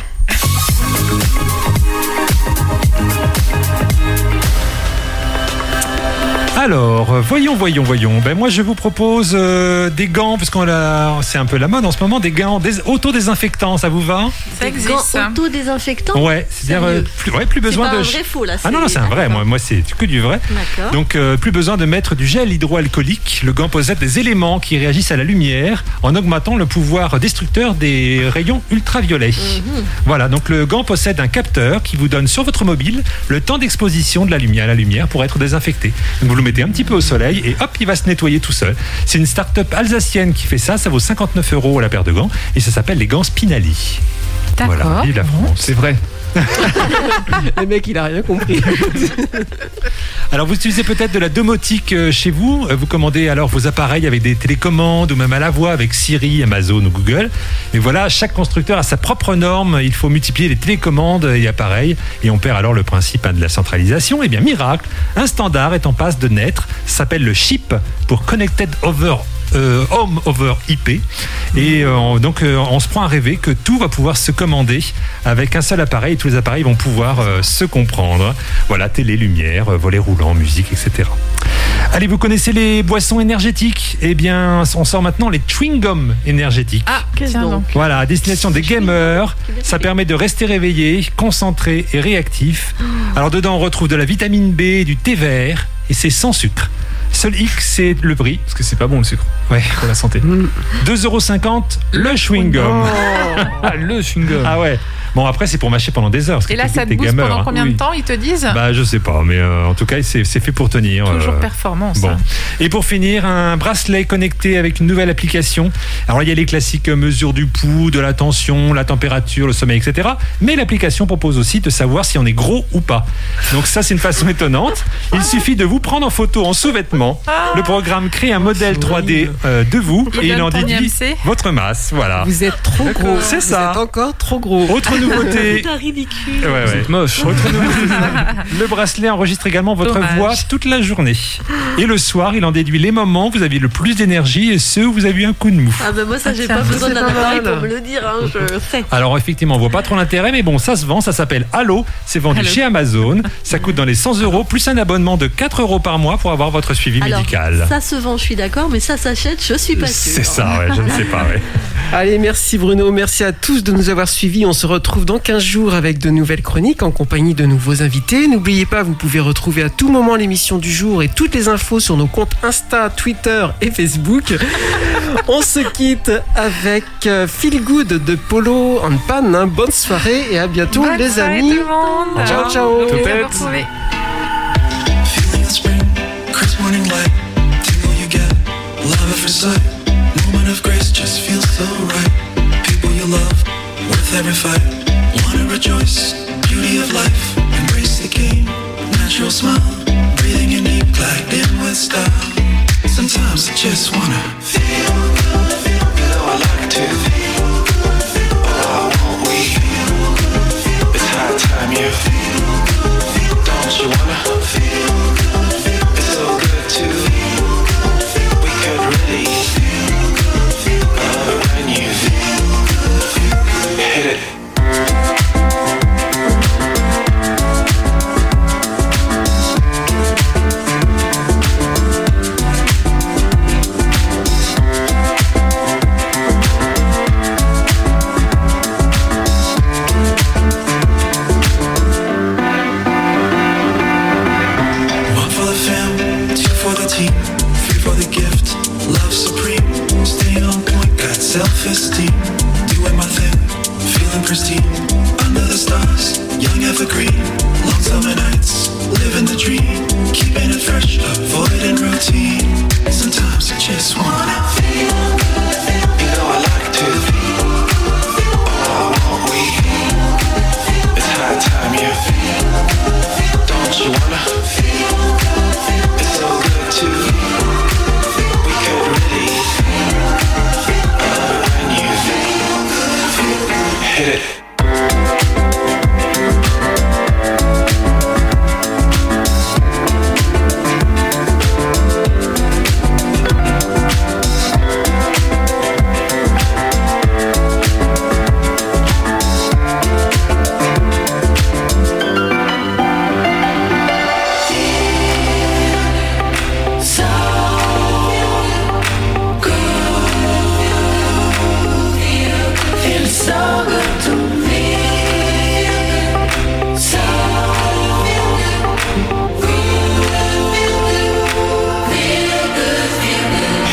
Alors, voyons, voyons, voyons. Ben moi, je vous propose euh, des gants, parce qu'on a, c'est un peu la mode en ce moment, des gants dés, autodésinfectants. Ça vous va? Ça Des existe. gants auto-désinfectants. Ouais, c'est-à-dire euh, Sérieux plus, ouais, plus besoin C'est pas de. un vrai faux, là, Ah non, non, c'est un vrai. Moi, moi, c'est que du vrai. D'accord. Donc, euh, plus besoin de mettre du gel hydroalcoolique. Le gant possède des éléments qui réagissent à la lumière en augmentant le pouvoir destructeur des rayons ultraviolets. Mhm. Voilà, donc le gant possède un capteur qui vous donne sur votre mobile le temps d'exposition de la lumière à la lumière pour être désinfecté. Donc, vous le mettez un petit peu au soleil et hop, il va se nettoyer tout seul. C'est une start-up alsacienne qui fait ça. Ça vaut cinquante-neuf euros la paire de gants et ça s'appelle les gants Spinali. D'accord. Voilà, vive la France. C'est vrai. Le mec, il a rien compris. Alors vous utilisez peut-être de la domotique euh, chez vous. Euh, Vous commandez alors vos appareils avec des télécommandes ou même à la voix avec Siri, Amazon ou Google. Et voilà, chaque constructeur a sa propre norme. Il faut multiplier les télécommandes et appareils et on perd alors le principe hein, de la centralisation. Et bien miracle, un standard est en passe de naître. Ça s'appelle le CHIP pour Connected Over Euh, Home over I P et euh, on- donc euh, on se prend à rêver que tout va pouvoir se commander avec un seul appareil et tous les appareils vont pouvoir euh, se comprendre. Voilà, télé, lumière, euh, volets roulants, musique, et cetera. Allez, vous connaissez les boissons énergétiques? Eh bien, on sort maintenant les chewing-gums énergétiques. Ah, Qu'est-ce tiens donc donc. Voilà, à destination des gamers, ça permet de rester réveillé, concentré et réactif. Alors dedans, on retrouve de la vitamine B, et du thé vert et c'est sans sucre. Seul X, c'est le prix. Parce que c'est pas bon le sucre Ouais. pour la santé. deux euros cinquante le chewing-gum. Ah, le chewing-gum. Ah ouais. Bon, après, c'est pour mâcher pendant des heures. parce que Et là, t'es- ça te t'es booste gamer, pendant hein. combien Oui. de temps, ils te disent? Bah, je sais pas, mais euh, en tout cas, c'est c'est fait pour tenir. Toujours euh, performance. Bon. hein. Et pour finir, un bracelet connecté avec une nouvelle application. Alors, il y a les classiques euh, mesures du pouls, de la tension, la température, le sommeil, et cetera. Mais l'application propose aussi de savoir si on est gros ou pas. Donc, ça, c'est une façon étonnante. Il suffit de vous prendre en photo en sous-vêtements. Le programme crée un modèle trois D euh, de vous Il et il donne en ton déduit I M C. votre masse. Voilà. Vous êtes trop gros. C'est Vous ça. êtes encore trop gros. Autre nouveauté. C'est un ridicule. Ouais, ouais. C'est moche. Autre nouveauté. Le bracelet enregistre également votre Dommage. voix toute la journée. Et le soir, il en déduit les moments où vous avez le plus d'énergie et ceux où vous avez eu un coup de mou. Ah ben moi ça Ah, j'ai tiens, pas besoin c'est d'un pas appareil mal. pour me le dire, hein, je sais. Alors effectivement, on voit pas trop l'intérêt, mais bon, ça se vend, ça s'appelle Allo, c'est vendu Allo. chez Amazon, ça coûte dans les cent euros, plus un abonnement de quatre euros par mois pour avoir votre suivi Alors médical. ça se vend, je suis d'accord, mais ça s'achète, je suis pas sûre. C'est ça, ouais, je ne sais pas, ouais. Allez, merci Bruno, merci à tous de nous avoir suivis. On se retrouve dans quinze jours avec de nouvelles chroniques en compagnie de nouveaux invités. N'oubliez pas, vous pouvez retrouver à tout moment l'émission du jour et toutes les infos sur nos comptes Insta, Twitter et Facebook. On se quitte avec euh, Feel Good de Polo and Pan. Hein. Bonne soirée et à bientôt Bonne les soirée amis. tout le monde. Ciao, ciao. Au plaisir de Topette. vous retrouver. Feeling of spring, crisp morning light, tingle you get, love at first sight, moment of grace just feels so right. People you love, worth every fight, wanna rejoice, beauty of life, embrace the game, natural smile, breathing in deep, glide in with style. Sometimes I just wanna feel good, feel good, oh I like to feel good, feel good, oh won't we feel good, feel good, it's high time you feel good, feel good, don't you wanna feel good, feel good, it's so good to feel good, feel good, we could really feel good, feel good, I love it when you feel good, feel good, hit it. One for the fam, two for the team, three for the gift, love supreme, staying on point, got self-esteem, doing my thing, feeling pristine, under the stars, young evergreen, long summer nights, living the dream, keeping it fresh, avoiding routine, sometimes I just wanna feel good, feel good, you know I like to feel good, feel good, oh won't we feel good, feel good, it's high time you feel good, feel good, don't you wanna feel good, feel good, it's so good to feel good, feel good, we could really feel good, feel good, I love it when you feel good, feel good, hit it.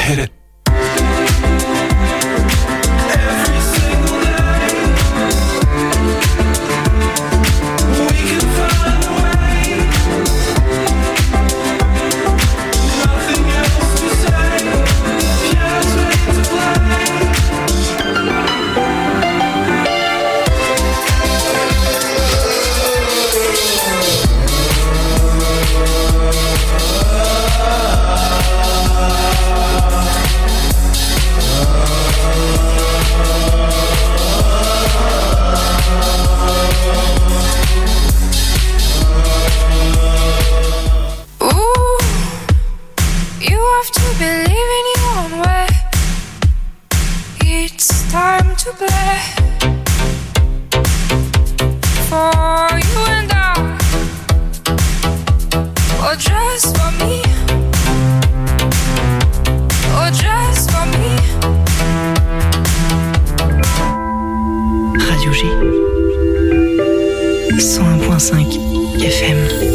hit it. Radio G cent un virgule cinq F M.